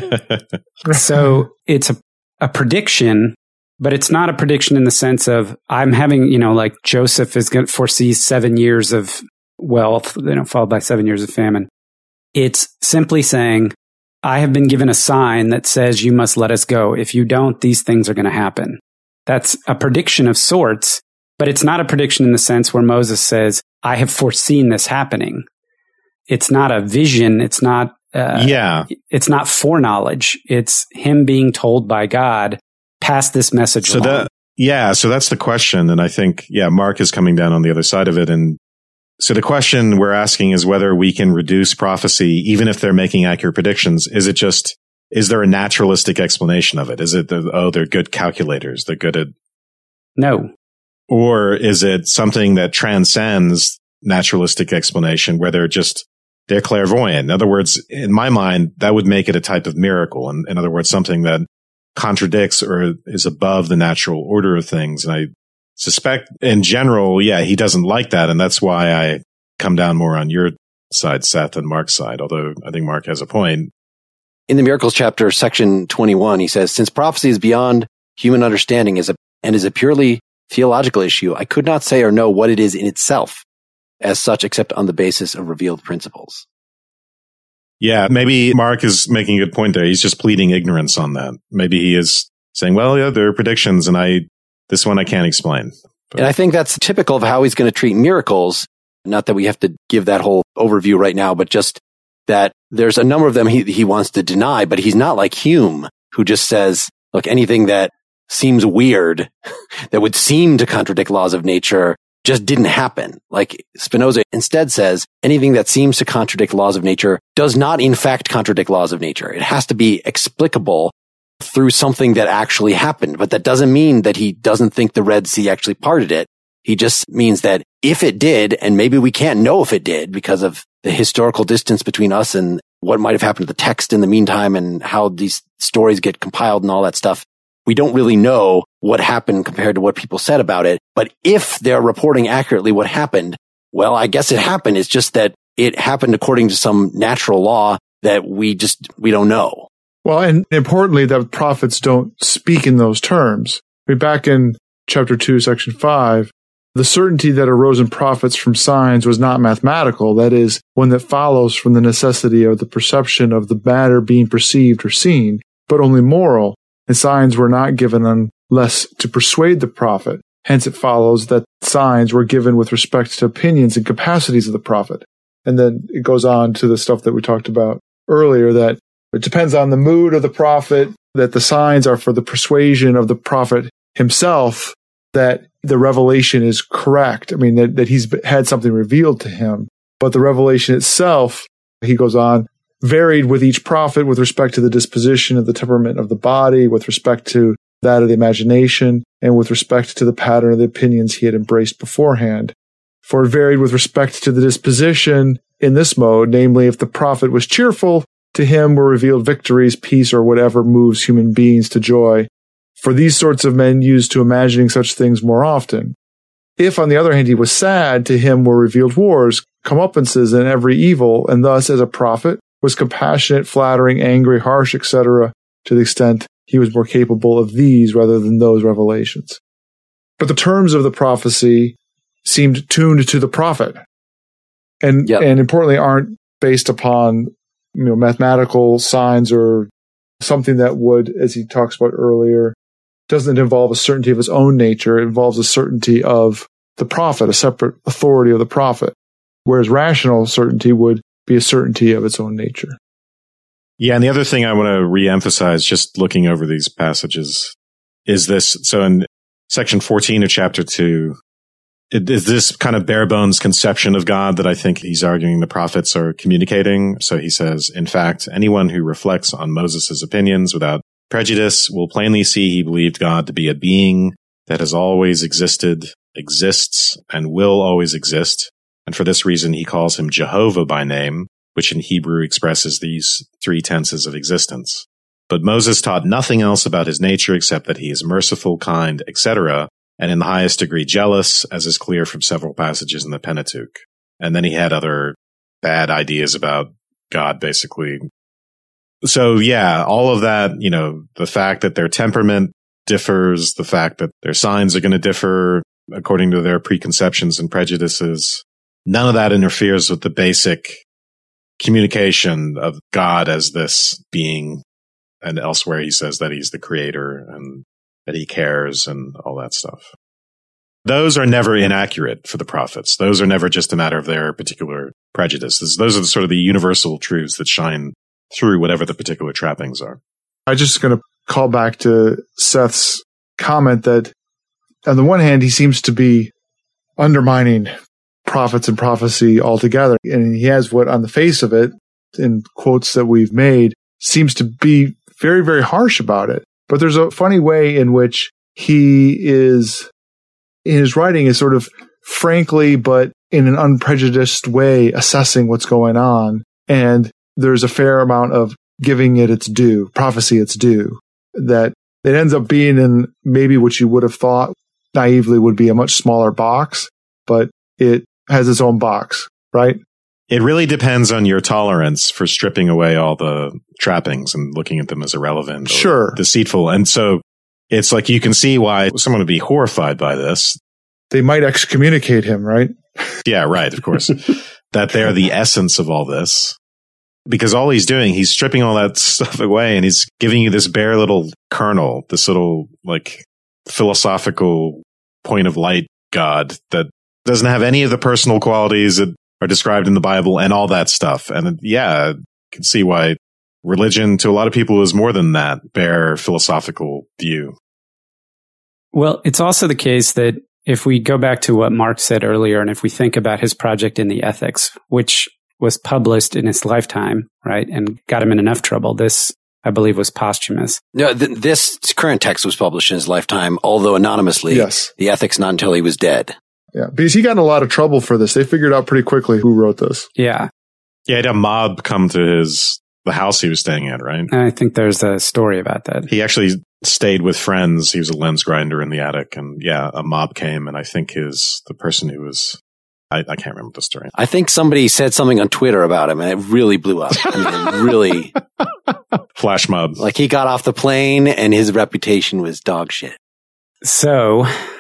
so it's a, a prediction, but it's not a prediction in the sense of I'm having, you know, like Joseph is going to foresee seven years of wealth, you know, followed by seven years of famine. It's simply saying, I have been given a sign that says you must let us go. If you don't, these things are going to happen. That's a prediction of sorts, but it's not a prediction in the sense where Moses says, I have foreseen this happening. It's not a vision. It's not, uh, yeah. It's not foreknowledge. It's him being told by God, pass this message so along. That, yeah. So that's the question. And I think, yeah, Mark is coming down on the other side of it. And so the question we're asking is whether we can reduce prophecy, even if they're making accurate predictions. Is it just, is there a naturalistic explanation of it? Is it, the, oh, they're good calculators. They're good at. No. Or is it something that transcends naturalistic explanation where they're just, they're clairvoyant? In other words, in my mind, that would make it a type of miracle. In, in other words, something that contradicts or is above the natural order of things. And I suspect in general, yeah, he doesn't like that. And that's why I come down more on your side, Seth, than Mark's side, although I think Mark has a point. In the Miracles chapter, section twenty-one, he says, since prophecy is beyond human understanding is a, and is a purely theological issue, I could not say or know what it is in itself as such, except on the basis of revealed principles. Yeah, maybe Mark is making a good point there. He's just pleading ignorance on that. Maybe he is saying, well, yeah, there are predictions, and I this one I can't explain. But. And I think that's typical of how he's going to treat miracles. Not that we have to give that whole overview right now, but just that there's a number of them he, he wants to deny, but he's not like Hume, who just says, look, anything that seems weird, that would seem to contradict laws of nature, just didn't happen. Like Spinoza instead says, anything that seems to contradict laws of nature does not in fact contradict laws of nature. It has to be explicable through something that actually happened. But that doesn't mean that he doesn't think the Red Sea actually parted it. He just means that if it did, and maybe we can't know if it did because of the historical distance between us and what might have happened to the text in the meantime and how these stories get compiled and all that stuff, we don't really know what happened compared to what people said about it. But if they're reporting accurately what happened, well, I guess it happened. It's just that it happened according to some natural law that we just, we don't know. Well, and importantly, that prophets don't speak in those terms. I mean, back in chapter two, section five, the certainty that arose in prophets from signs was not mathematical. That is, one that follows from the necessity of the perception of the matter being perceived or seen, but only moral. And signs were not given unless to persuade the prophet. Hence, it follows that signs were given with respect to opinions and capacities of the prophet. And then it goes on to the stuff that we talked about earlier, that it depends on the mood of the prophet, that the signs are for the persuasion of the prophet himself, that the revelation is correct. I mean, that, that he's had something revealed to him. But the revelation itself, he goes on, varied with each prophet with respect to the disposition of the temperament of the body, with respect to that of the imagination, and with respect to the pattern of the opinions he had embraced beforehand. For it varied with respect to the disposition in this mode, namely, if the prophet was cheerful, to him were revealed victories, peace, or whatever moves human beings to joy. For these sorts of men used to imagining such things more often. If, on the other hand, he was sad, to him were revealed wars, comeuppances, and every evil, and thus, as a prophet, was compassionate, flattering, angry, harsh, et cetera, to the extent he was more capable of these rather than those revelations. But the terms of the prophecy seemed tuned to the prophet, and yep. and importantly, aren't based upon you know mathematical signs or something that would, as he talks about earlier, doesn't involve a certainty of its own nature. It involves a certainty of the prophet, a separate authority of the prophet, whereas rational certainty would be a certainty of its own nature. Yeah, and the other thing I want to reemphasize, just looking over these passages, is this. So in section fourteen of chapter two, it is this kind of bare bones conception of God that I think he's arguing the prophets are communicating. So he says, in fact, anyone who reflects on Moses' opinions without prejudice will plainly see he believed God to be a being that has always existed, exists, and will always exist. And for this reason, he calls him Jehovah by name, which in Hebrew expresses these three tenses of existence. But Moses taught nothing else about his nature except that he is merciful, kind, et cetera, and in the highest degree jealous, as is clear from several passages in the Pentateuch. And then he had other bad ideas about God, basically. So yeah, all of that, you know, the fact that their temperament differs, the fact that their signs are going to differ according to their preconceptions and prejudices, none of that interferes with the basic communication of God as this being. And elsewhere he says that he's the creator and that he cares and all that stuff. Those are never inaccurate for the prophets. Those are never just a matter of their particular prejudices. Those are the, sort of the universal truths that shine through whatever the particular trappings are. I'm just going to call back to Seth's comment that on the one hand, he seems to be undermining prophets and prophecy altogether. And he has what on the face of it, in quotes that we've made, seems to be very, very harsh about it. But there's a funny way in which he is, in his writing, is sort of frankly, but in an unprejudiced way, assessing what's going on. And there's a fair amount of giving it its due, prophecy its due, that it ends up being in maybe what you would have thought naively would be a much smaller box, but it has its own box, right? It really depends on your tolerance for stripping away all the trappings and looking at them as irrelevant or sure. deceitful. And so it's like you can see why someone would be horrified by this. They might excommunicate him, right? Yeah, right, of course. That they're the essence of all this. Because all he's doing, he's stripping all that stuff away and he's giving you this bare little kernel, this little like philosophical point of light God that doesn't have any of the personal qualities that are described in the Bible and all that stuff. And yeah, you can see why religion to a lot of people is more than that bare philosophical view. Well, it's also the case that if we go back to what Mark said earlier, and if we think about his project in the Ethics, which was published in his lifetime, right, and got him in enough trouble, this, I believe, was posthumous. No, th- this current text was published in his lifetime, although anonymously. Yes. The Ethics, not until he was dead. Yeah, because he got in a lot of trouble for this. They figured out pretty quickly who wrote this. Yeah. Yeah, he had a mob come to his the house he was staying at, right? And I think there's a story about that. He actually stayed with friends. He was a lens grinder in the attic. And yeah, a mob came. And I think his the person who was, I, I can't remember the story. I think somebody said something on Twitter about him and it really blew up. I mean, it really. Flash mob. Like he got off the plane and his reputation was dog shit. So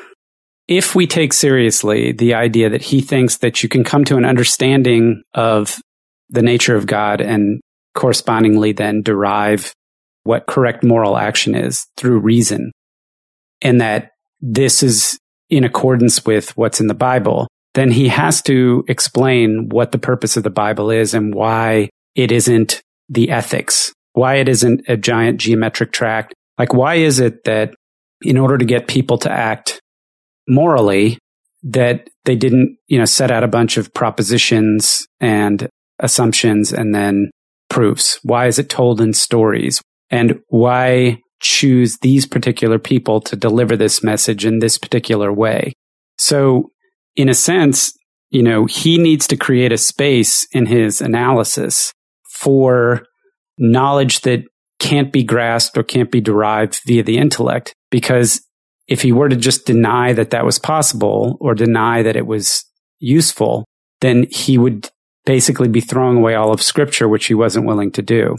if we take seriously the idea that he thinks that you can come to an understanding of the nature of God and correspondingly then derive what correct moral action is through reason, and that this is in accordance with what's in the Bible, then he has to explain what the purpose of the Bible is and why it isn't the ethics, why it isn't a giant geometric tract. Like, why is it that in order to get people to act morally, that they didn't, you know, set out a bunch of propositions and assumptions and then proofs? Why is it told in stories? And why choose these particular people to deliver this message in this particular way? So, in a sense, you know, he needs to create a space in his analysis for knowledge that can't be grasped or can't be derived via the intellect, because if he were to just deny that that was possible or deny that it was useful, then he would basically be throwing away all of Scripture, which he wasn't willing to do.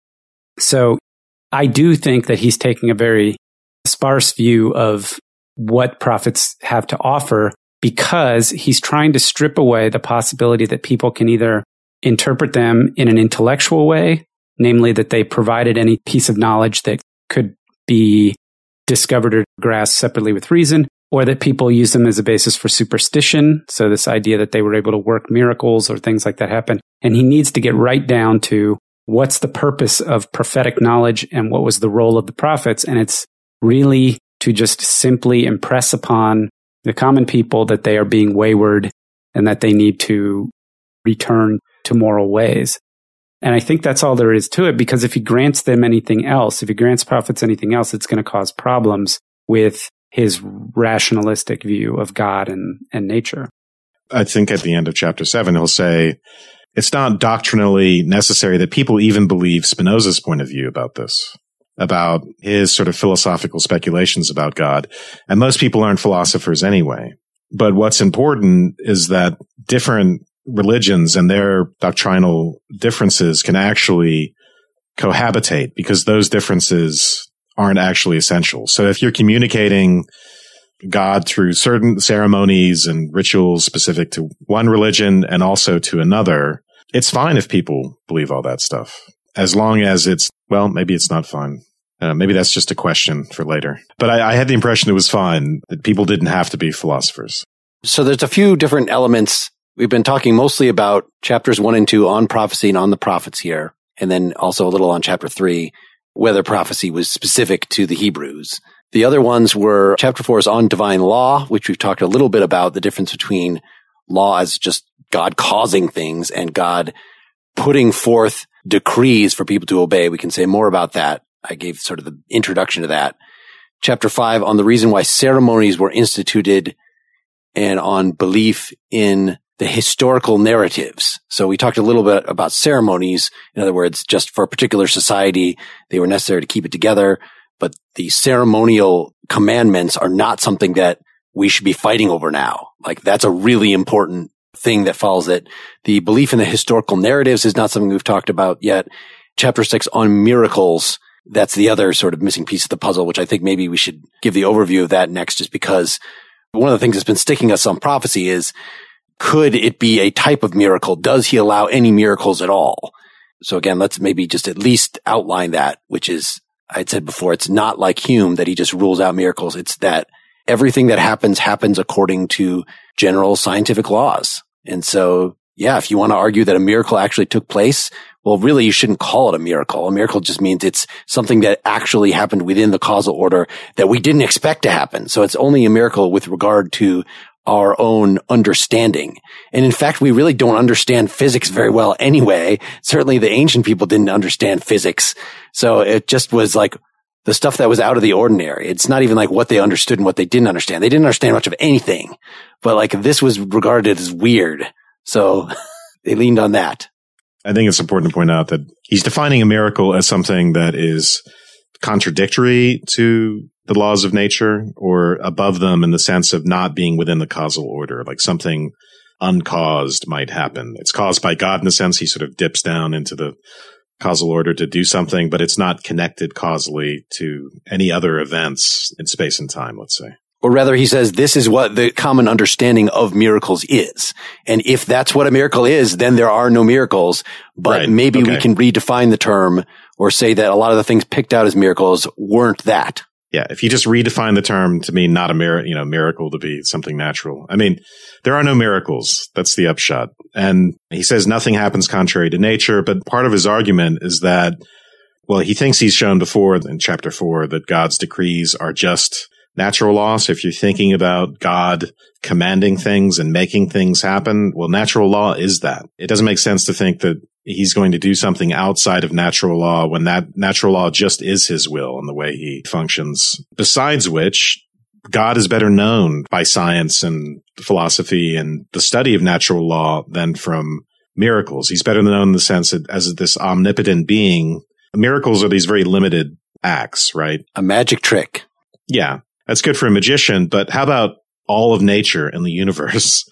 So I do think that he's taking a very sparse view of what prophets have to offer, because he's trying to strip away the possibility that people can either interpret them in an intellectual way, namely that they provided any piece of knowledge that could be discovered or grasped separately with reason, or that people use them as a basis for superstition. So this idea that they were able to work miracles or things like that happen. And he needs to get right down to what's the purpose of prophetic knowledge and what was the role of the prophets. And it's really to just simply impress upon the common people that they are being wayward and that they need to return to moral ways. And I think that's all there is to it, because if he grants them anything else, if he grants prophets anything else, it's going to cause problems with his rationalistic view of God and, and nature. I think at the end of chapter seven, he'll say, it's not doctrinally necessary that people even believe Spinoza's point of view about this, about his sort of philosophical speculations about God. And most people aren't philosophers anyway. But what's important is that different religions and their doctrinal differences can actually cohabitate, because those differences aren't actually essential. So if you're communicating God through certain ceremonies and rituals specific to one religion and also to another, it's fine if people believe all that stuff, as long as it's, well, maybe it's not fine. Uh, maybe that's just a question for later. But I, I had the impression it was fine, that people didn't have to be philosophers. So there's a few different elements. We've been talking mostly about chapters one and two on prophecy and on the prophets here, and then also a little on chapter three, whether prophecy was specific to the Hebrews. The other ones were, chapter four is on divine law, which we've talked a little bit about, the difference between law as just God causing things and God putting forth decrees for people to obey. We can say more about that. I gave sort of the introduction to that. Chapter five on the reason why ceremonies were instituted and on belief in the historical narratives. So we talked a little bit about ceremonies. In other words, just for a particular society, they were necessary to keep it together. But the ceremonial commandments are not something that we should be fighting over now. Like, that's a really important thing that follows it. The belief in the historical narratives is not something we've talked about yet. Chapter six on miracles. That's the other sort of missing piece of the puzzle, which I think maybe we should give the overview of that next, just because one of the things that's been sticking us on prophecy is, could it be a type of miracle? Does he allow any miracles at all? So again, let's maybe just at least outline that, which is, I'd said before, it's not like Hume that he just rules out miracles. It's that everything that happens happens according to general scientific laws. And so, yeah, if you want to argue that a miracle actually took place, well, really, you shouldn't call it a miracle. A miracle just means it's something that actually happened within the causal order that we didn't expect to happen. So it's only a miracle with regard to our own understanding. And in fact, we really don't understand physics very well anyway. Certainly the ancient people didn't understand physics. So it just was like the stuff that was out of the ordinary. It's not even like what they understood and what they didn't understand. They didn't understand much of anything, but like this was regarded as weird. So they leaned on that. I think it's important to point out that he's defining a miracle as something that is contradictory to the laws of nature or above them in the sense of not being within the causal order, like something uncaused might happen. It's caused by God in a sense. He sort of dips down into the causal order to do something, but it's not connected causally to any other events in space and time, let's say. Or rather, he says this is what the common understanding of miracles is. And if that's what a miracle is, then there are no miracles. But right. maybe okay. we can redefine the term or say that a lot of the things picked out as miracles weren't that. Yeah, if you just redefine the term to mean not a mir- you know, miracle to be something natural. I mean, there are no miracles. That's the upshot. And he says nothing happens contrary to nature. But part of his argument is that, well, he thinks he's shown before in chapter four that God's decrees are just natural law. So if you're thinking about God commanding things and making things happen, well, natural law is that. It doesn't make sense to think that he's going to do something outside of natural law when that natural law just is his will and the way he functions. Besides which, God is better known by science and philosophy and the study of natural law than from miracles. He's better known in the sense that as this omnipotent being, miracles are these very limited acts, right? A magic trick. Yeah. That's good for a magician, but how about all of nature and the universe?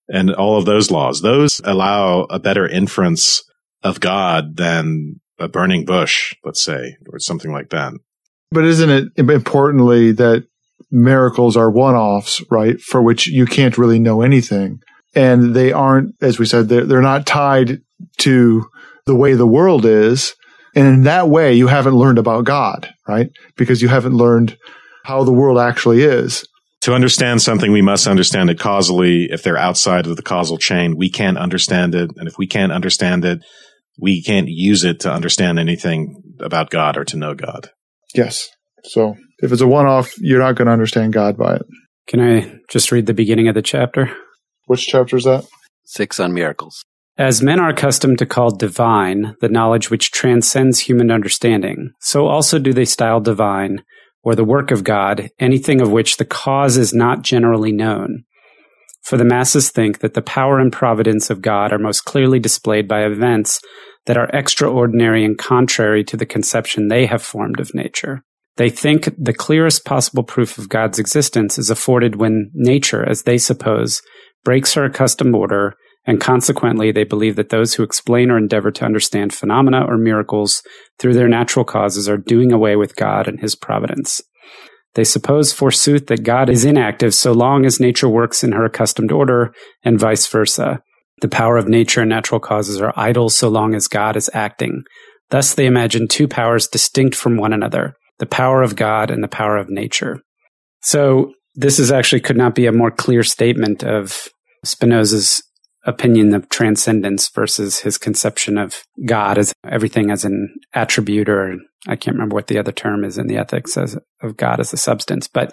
and all of those laws. Those allow a better inference of God than a burning bush, let's say, or something like that. But isn't it importantly that miracles are one-offs, right, for which you can't really know anything? And they aren't, as we said, they're, they're not tied to the way the world is. And in that way, you haven't learned about God, right? Because you haven't learned how the world actually is. To understand something, we must understand it causally. If they're outside of the causal chain, we can't understand it. And if we can't understand it, we can't use it to understand anything about God or to know God. Yes. So if it's a one-off, you're not going to understand God by it. Can I just read the beginning of the chapter? Which chapter is that? Six on miracles. As men are accustomed to call divine the knowledge which transcends human understanding, so also do they style divine, or the work of God, anything of which the cause is not generally known. For the masses think that the power and providence of God are most clearly displayed by events that are extraordinary and contrary to the conception they have formed of nature. They think the clearest possible proof of God's existence is afforded when nature, as they suppose, breaks her accustomed order, and consequently they believe that those who explain or endeavor to understand phenomena or miracles through their natural causes are doing away with God and his providence. They suppose, forsooth, that God is inactive so long as nature works in her accustomed order, and vice versa. The power of nature and natural causes are idle so long as God is acting. Thus they imagine two powers distinct from one another, the power of God and the power of nature. So this is actually could not be a more clear statement of Spinoza's opinion of transcendence versus his conception of God as everything as an attribute, or I can't remember what the other term is in the ethics as, of God as a substance, but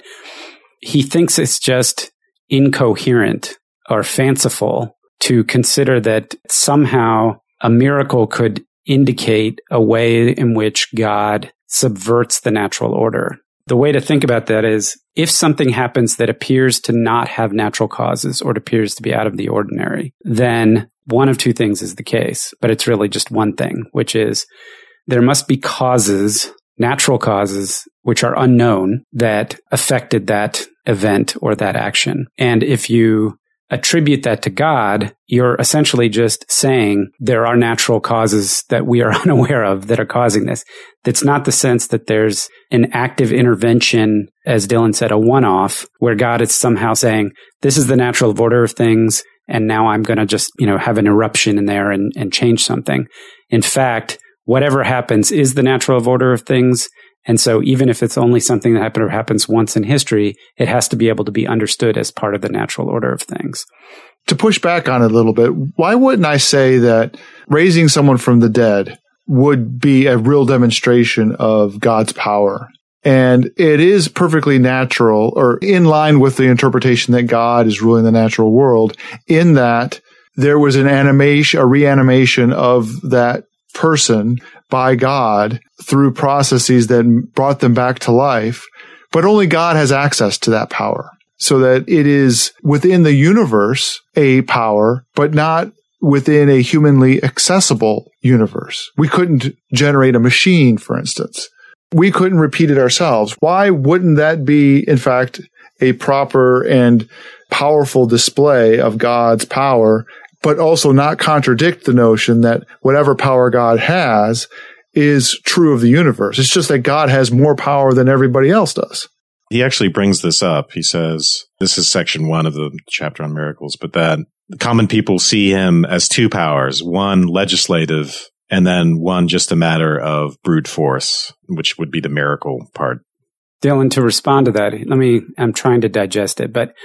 he thinks it's just incoherent or fanciful to consider that somehow a miracle could indicate a way in which God subverts the natural order. The way to think about that is if something happens that appears to not have natural causes or it appears to be out of the ordinary, then one of two things is the case, but it's really just one thing, which is there must be causes, natural causes, which are unknown that affected that event or that action. And if you attribute that to God, you're essentially just saying there are natural causes that we are unaware of that are causing this. That's not the sense that there's an active intervention, as Dylan said, a one-off, where God is somehow saying, this is the natural order of things, and now I'm going to just, you know, have an eruption in there and, and change something. In fact, whatever happens is the natural order of things. And so even if it's only something that happened or happens once in history, it has to be able to be understood as part of the natural order of things. To push back on it a little bit, why wouldn't I say that raising someone from the dead would be a real demonstration of God's power? And it is perfectly natural, or in line with the interpretation that God is ruling the natural world, in that there was an animation, a reanimation of that person by God through processes that brought them back to life, but only God has access to that power. So that it is within the universe a power, but not within a humanly accessible universe. We couldn't generate a machine, for instance. We couldn't repeat it ourselves. Why wouldn't that be, in fact, a proper and powerful display of God's power, but also not contradict the notion that whatever power God has is true of the universe? It's just that God has more power than everybody else does. He actually brings this up. He says, this is section one of the chapter on miracles, but that common people see him as two powers, one legislative and then one just a matter of brute force, which would be the miracle part. Dylan, to respond to that, let me, I'm trying to digest it, but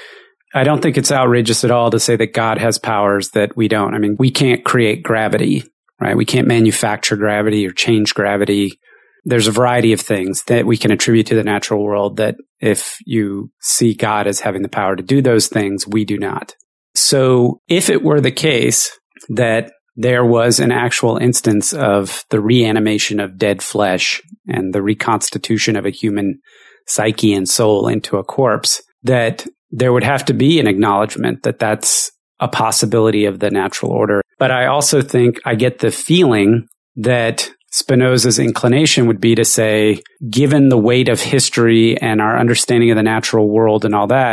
I don't think it's outrageous at all to say that God has powers that we don't. I mean, we can't create gravity, right? We can't manufacture gravity or change gravity. There's a variety of things that we can attribute to the natural world that if you see God as having the power to do those things, we do not. So if it were the case that there was an actual instance of the reanimation of dead flesh and the reconstitution of a human psyche and soul into a corpse, that there would have to be an acknowledgement that that's a possibility of the natural order. But I also think I get the feeling that Spinoza's inclination would be to say, given the weight of history and our understanding of the natural world and all that,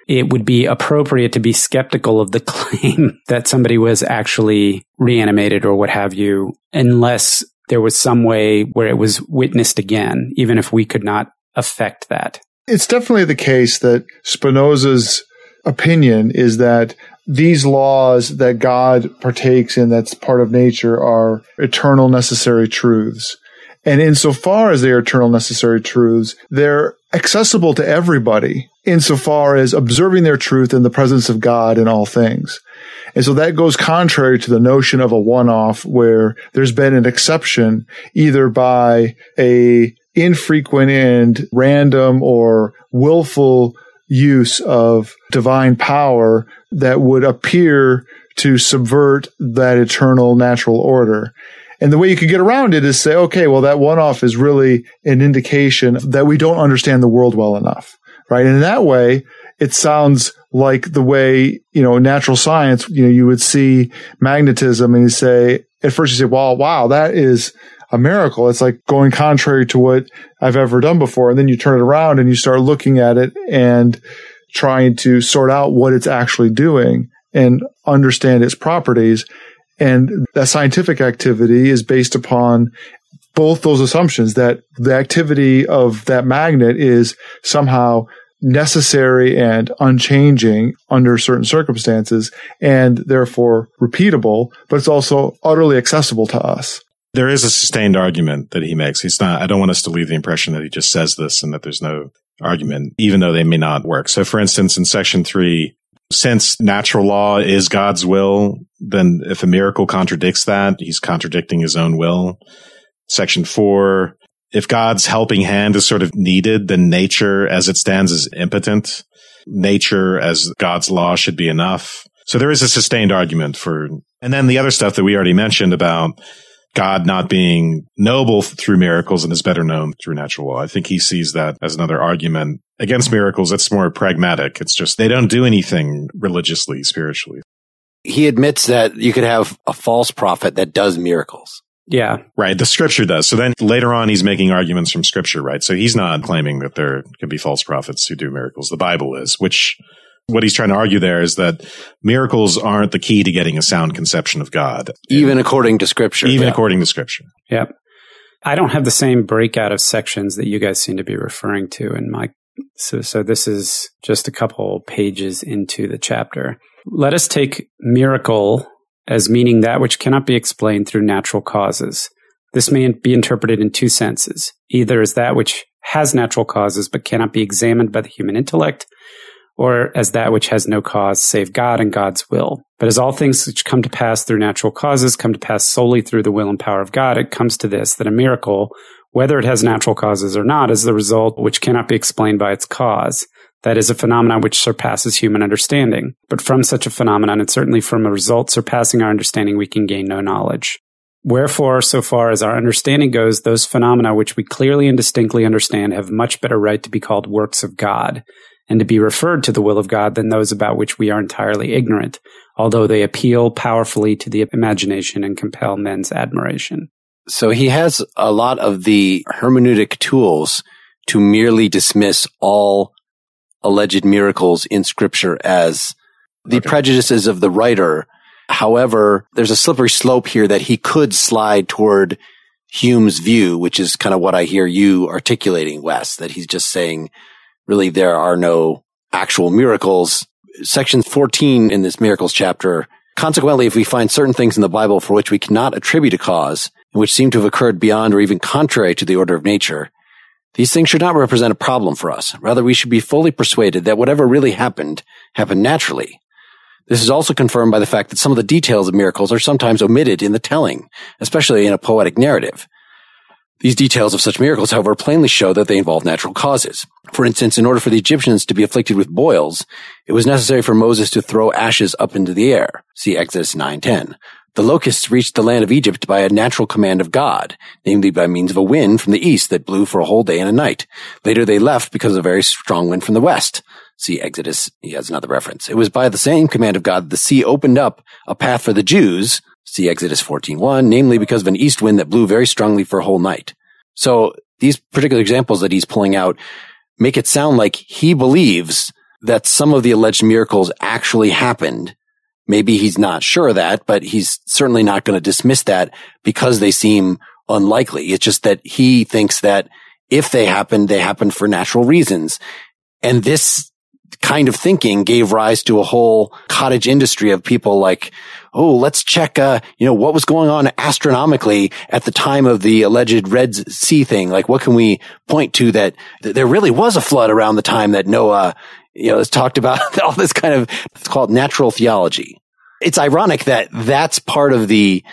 it would be appropriate to be skeptical of the claim that somebody was actually reanimated or what have you, unless there was some way where it was witnessed again, even if we could not affect that. It's definitely the case that Spinoza's opinion is that these laws that God partakes in, that's part of nature, are eternal necessary truths. And insofar as they are eternal necessary truths, they're accessible to everybody insofar as observing their truth in the presence of God in all things. And so that goes contrary to the notion of a one-off where there's been an exception either by a infrequent and random or willful use of divine power that would appear to subvert that eternal natural order. And the way you could get around it is say, okay, well, that one-off is really an indication that we don't understand the world well enough, right? And in that way, it sounds like the way, you know, natural science, you know, you would see magnetism and you say, at first you say, well, wow, that is a miracle. It's like going contrary to what I've ever done before. And then you turn it around and you start looking at it and trying to sort out what it's actually doing and understand its properties. And that scientific activity is based upon both those assumptions that the activity of that magnet is somehow necessary and unchanging under certain circumstances and therefore repeatable, but it's also utterly accessible to us. There is a sustained argument that he makes. He's not, I don't want us to leave the impression that he just says this and that there's no argument, even though they may not work. So for instance, in section three, since natural law is God's will, then if a miracle contradicts that, he's contradicting his own will. Section four, if God's helping hand is sort of needed, then nature as it stands is impotent. Nature as God's law should be enough. So there is a sustained argument for, and then the other stuff that we already mentioned about God not being noble through miracles and is better known through natural law. I think he sees that as another argument against miracles that's more pragmatic. It's just they don't do anything religiously, spiritually. He admits that you could have a false prophet that does miracles. Yeah. Right. The scripture does. So then later on, he's making arguments from scripture, right? So he's not claiming that there can be false prophets who do miracles. The Bible is, which what he's trying to argue there is that miracles aren't the key to getting a sound conception of God. Even according to scripture. Even yeah. according to scripture. Yep. I don't have the same breakout of sections that you guys seem to be referring to in my, so, so this is just a couple pages into the chapter. Let us take miracle as meaning that which cannot be explained through natural causes. This may be interpreted in two senses, either as that which has natural causes but cannot be examined by the human intellect, or as that which has no cause save God and God's will. But as all things which come to pass through natural causes come to pass solely through the will and power of God, it comes to this, that a miracle, whether it has natural causes or not, is the result which cannot be explained by its cause. That is a phenomenon which surpasses human understanding. But from such a phenomenon, and certainly from a result surpassing our understanding, we can gain no knowledge. Wherefore, so far as our understanding goes, those phenomena which we clearly and distinctly understand have much better right to be called works of God, and to be referred to the will of God than those about which we are entirely ignorant, although they appeal powerfully to the imagination and compel men's admiration. So he has a lot of the hermeneutic tools to merely dismiss all alleged miracles in Scripture as the okay. prejudices of the writer. However, there's a slippery slope here that he could slide toward Hume's view, which is kind of what I hear you articulating, Wes, that he's just saying, really, there are no actual miracles. Section fourteen in this miracles chapter, consequently, if we find certain things in the Bible for which we cannot attribute a cause, and which seem to have occurred beyond or even contrary to the order of nature, these things should not represent a problem for us. Rather, we should be fully persuaded that whatever really happened, happened naturally. This is also confirmed by the fact that some of the details of miracles are sometimes omitted in the telling, especially in a poetic narrative. These details of such miracles, however, plainly show that they involve natural causes. For instance, in order for the Egyptians to be afflicted with boils, it was necessary for Moses to throw ashes up into the air. See Exodus nine ten. The locusts reached the land of Egypt by a natural command of God, namely by means of a wind from the east that blew for a whole day and a night. Later they left because of a very strong wind from the west. See Exodus, he has another reference. It was by the same command of God the sea opened up a path for the Jews. See Exodus fourteen one, namely because of an east wind that blew very strongly for a whole night. So these particular examples that he's pulling out make it sound like he believes that some of the alleged miracles actually happened. Maybe he's not sure of that, but he's certainly not going to dismiss that because they seem unlikely. It's just that he thinks that if they happened, they happened for natural reasons. And this kind of thinking gave rise to a whole cottage industry of people like, oh, let's check, uh, you know, what was going on astronomically at the time of the alleged Red Sea thing. Like, what can we point to that th- there really was a flood around the time that Noah, you know, has talked about all this kind of, it's called natural theology. It's ironic that that's part of the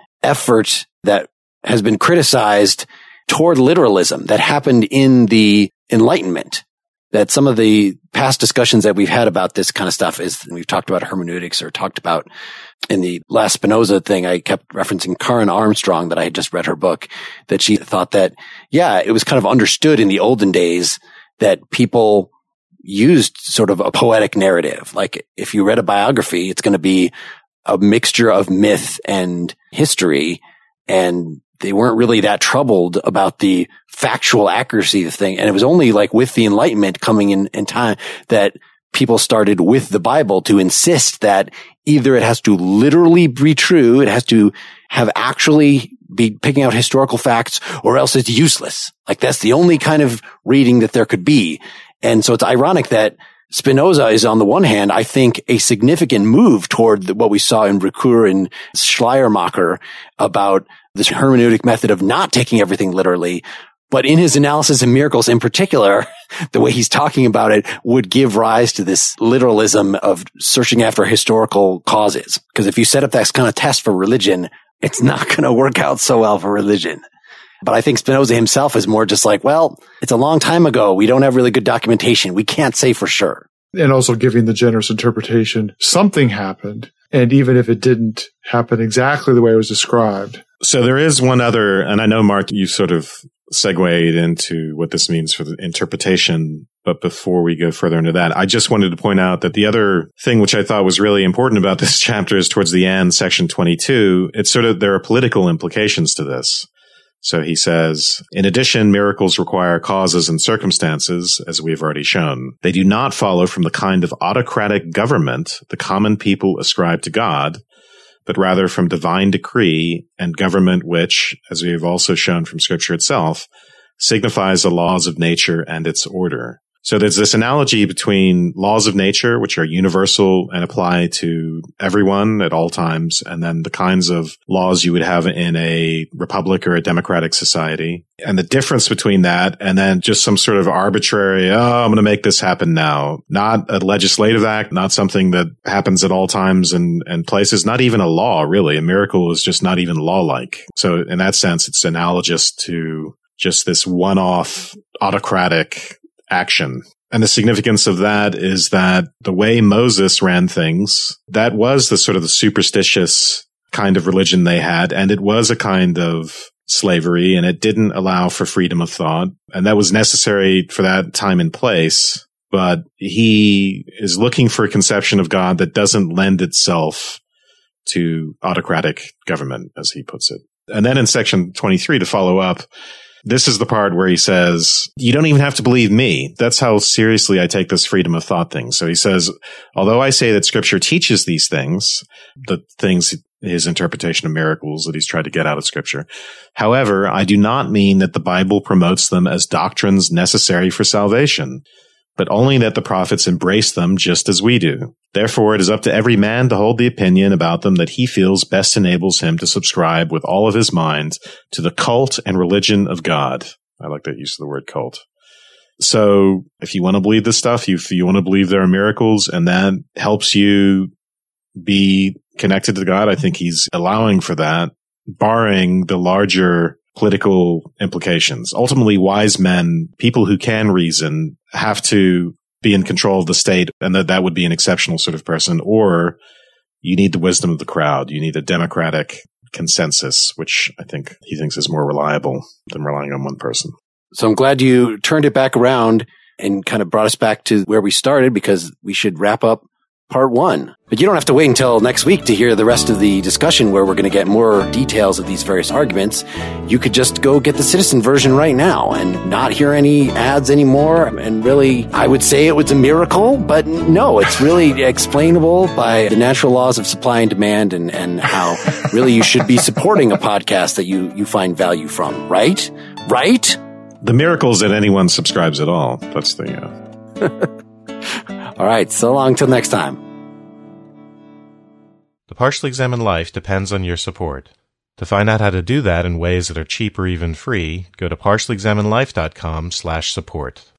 effort that has been criticized toward literalism that happened in the Enlightenment. That some of the past discussions that we've had about this kind of stuff is we've talked about hermeneutics or talked about in the last Spinoza thing. I kept referencing Karen Armstrong that I had just read her book, that she thought that, yeah, it was kind of understood in the olden days that people used sort of a poetic narrative. Like if you read a biography, it's going to be a mixture of myth and history, and they weren't really that troubled about the factual accuracy of the thing. And it was only like with the Enlightenment coming in, in time that people started with the Bible to insist that either it has to literally be true, it has to have actually be picking out historical facts, or else it's useless. Like that's the only kind of reading that there could be. And so it's ironic that Spinoza is, on the one hand, I think, a significant move toward what we saw in Ricoeur and Schleiermacher about this hermeneutic method of not taking everything literally. But in his analysis of miracles in particular, the way he's talking about it would give rise to this literalism of searching after historical causes. Because if you set up that kind of test for religion, it's not going to work out so well for religion. But I think Spinoza himself is more just like, well, it's a long time ago. We don't have really good documentation. We can't say for sure. And also giving the generous interpretation, something happened. And even if it didn't happen exactly the way it was described. So there is one other, and I know, Mark, you sort of segued into what this means for the interpretation. But before we go further into that, I just wanted to point out that the other thing which I thought was really important about this chapter is towards the end, section twenty-two. It's sort of, there are political implications to this. So he says, in addition, miracles require causes and circumstances, as we have already shown. They do not follow from the kind of autocratic government the common people ascribe to God, but rather from divine decree and government which, as we have also shown from Scripture itself, signifies the laws of nature and its order. So there's this analogy between laws of nature, which are universal and apply to everyone at all times, and then the kinds of laws you would have in a republic or a democratic society. And the difference between that and then just some sort of arbitrary, oh, I'm going to make this happen now. Not a legislative act, not something that happens at all times and, and places, not even a law, really. A miracle is just not even law-like. So in that sense, it's analogous to just this one-off autocratic action. And the significance of that is that the way Moses ran things, that was the sort of the superstitious kind of religion they had. And it was a kind of slavery, and it didn't allow for freedom of thought. And that was necessary for that time and place. But he is looking for a conception of God that doesn't lend itself to autocratic government, as he puts it. And then in section twenty-three, to follow up, this is the part where he says, you don't even have to believe me. That's how seriously I take this freedom of thought thing. So he says, although I say that Scripture teaches these things, the things, his interpretation of miracles that he's tried to get out of Scripture. However, I do not mean that the Bible promotes them as doctrines necessary for salvation, but only that the prophets embrace them just as we do. Therefore, it is up to every man to hold the opinion about them that he feels best enables him to subscribe with all of his mind to the cult and religion of God. I like that use of the word cult. So if you want to believe this stuff, if you want to believe there are miracles and that helps you be connected to God, I think he's allowing for that, barring the larger political implications. Ultimately, wise men, people who can reason, have to be in control of the state, and that that would be an exceptional sort of person, or you need the wisdom of the crowd. You need a democratic consensus, which I think he thinks is more reliable than relying on one person. So I'm glad you turned it back around and kind of brought us back to where we started, because we should wrap up part one. But you don't have to wait until next week to hear the rest of the discussion where we're going to get more details of these various arguments. You could just go get the Citizen version right now and not hear any ads anymore. And really, I would say it was a miracle, but no, it's really explainable by the natural laws of supply and demand and, and how really you should be supporting a podcast that you, you find value from, right? Right? The miracle is that anyone subscribes at all. That's the... Uh... All right, so long till next time. The Partially Examined Life depends on your support. To find out how to do that in ways that are cheap or even free, go to partially examined life dot com slash support.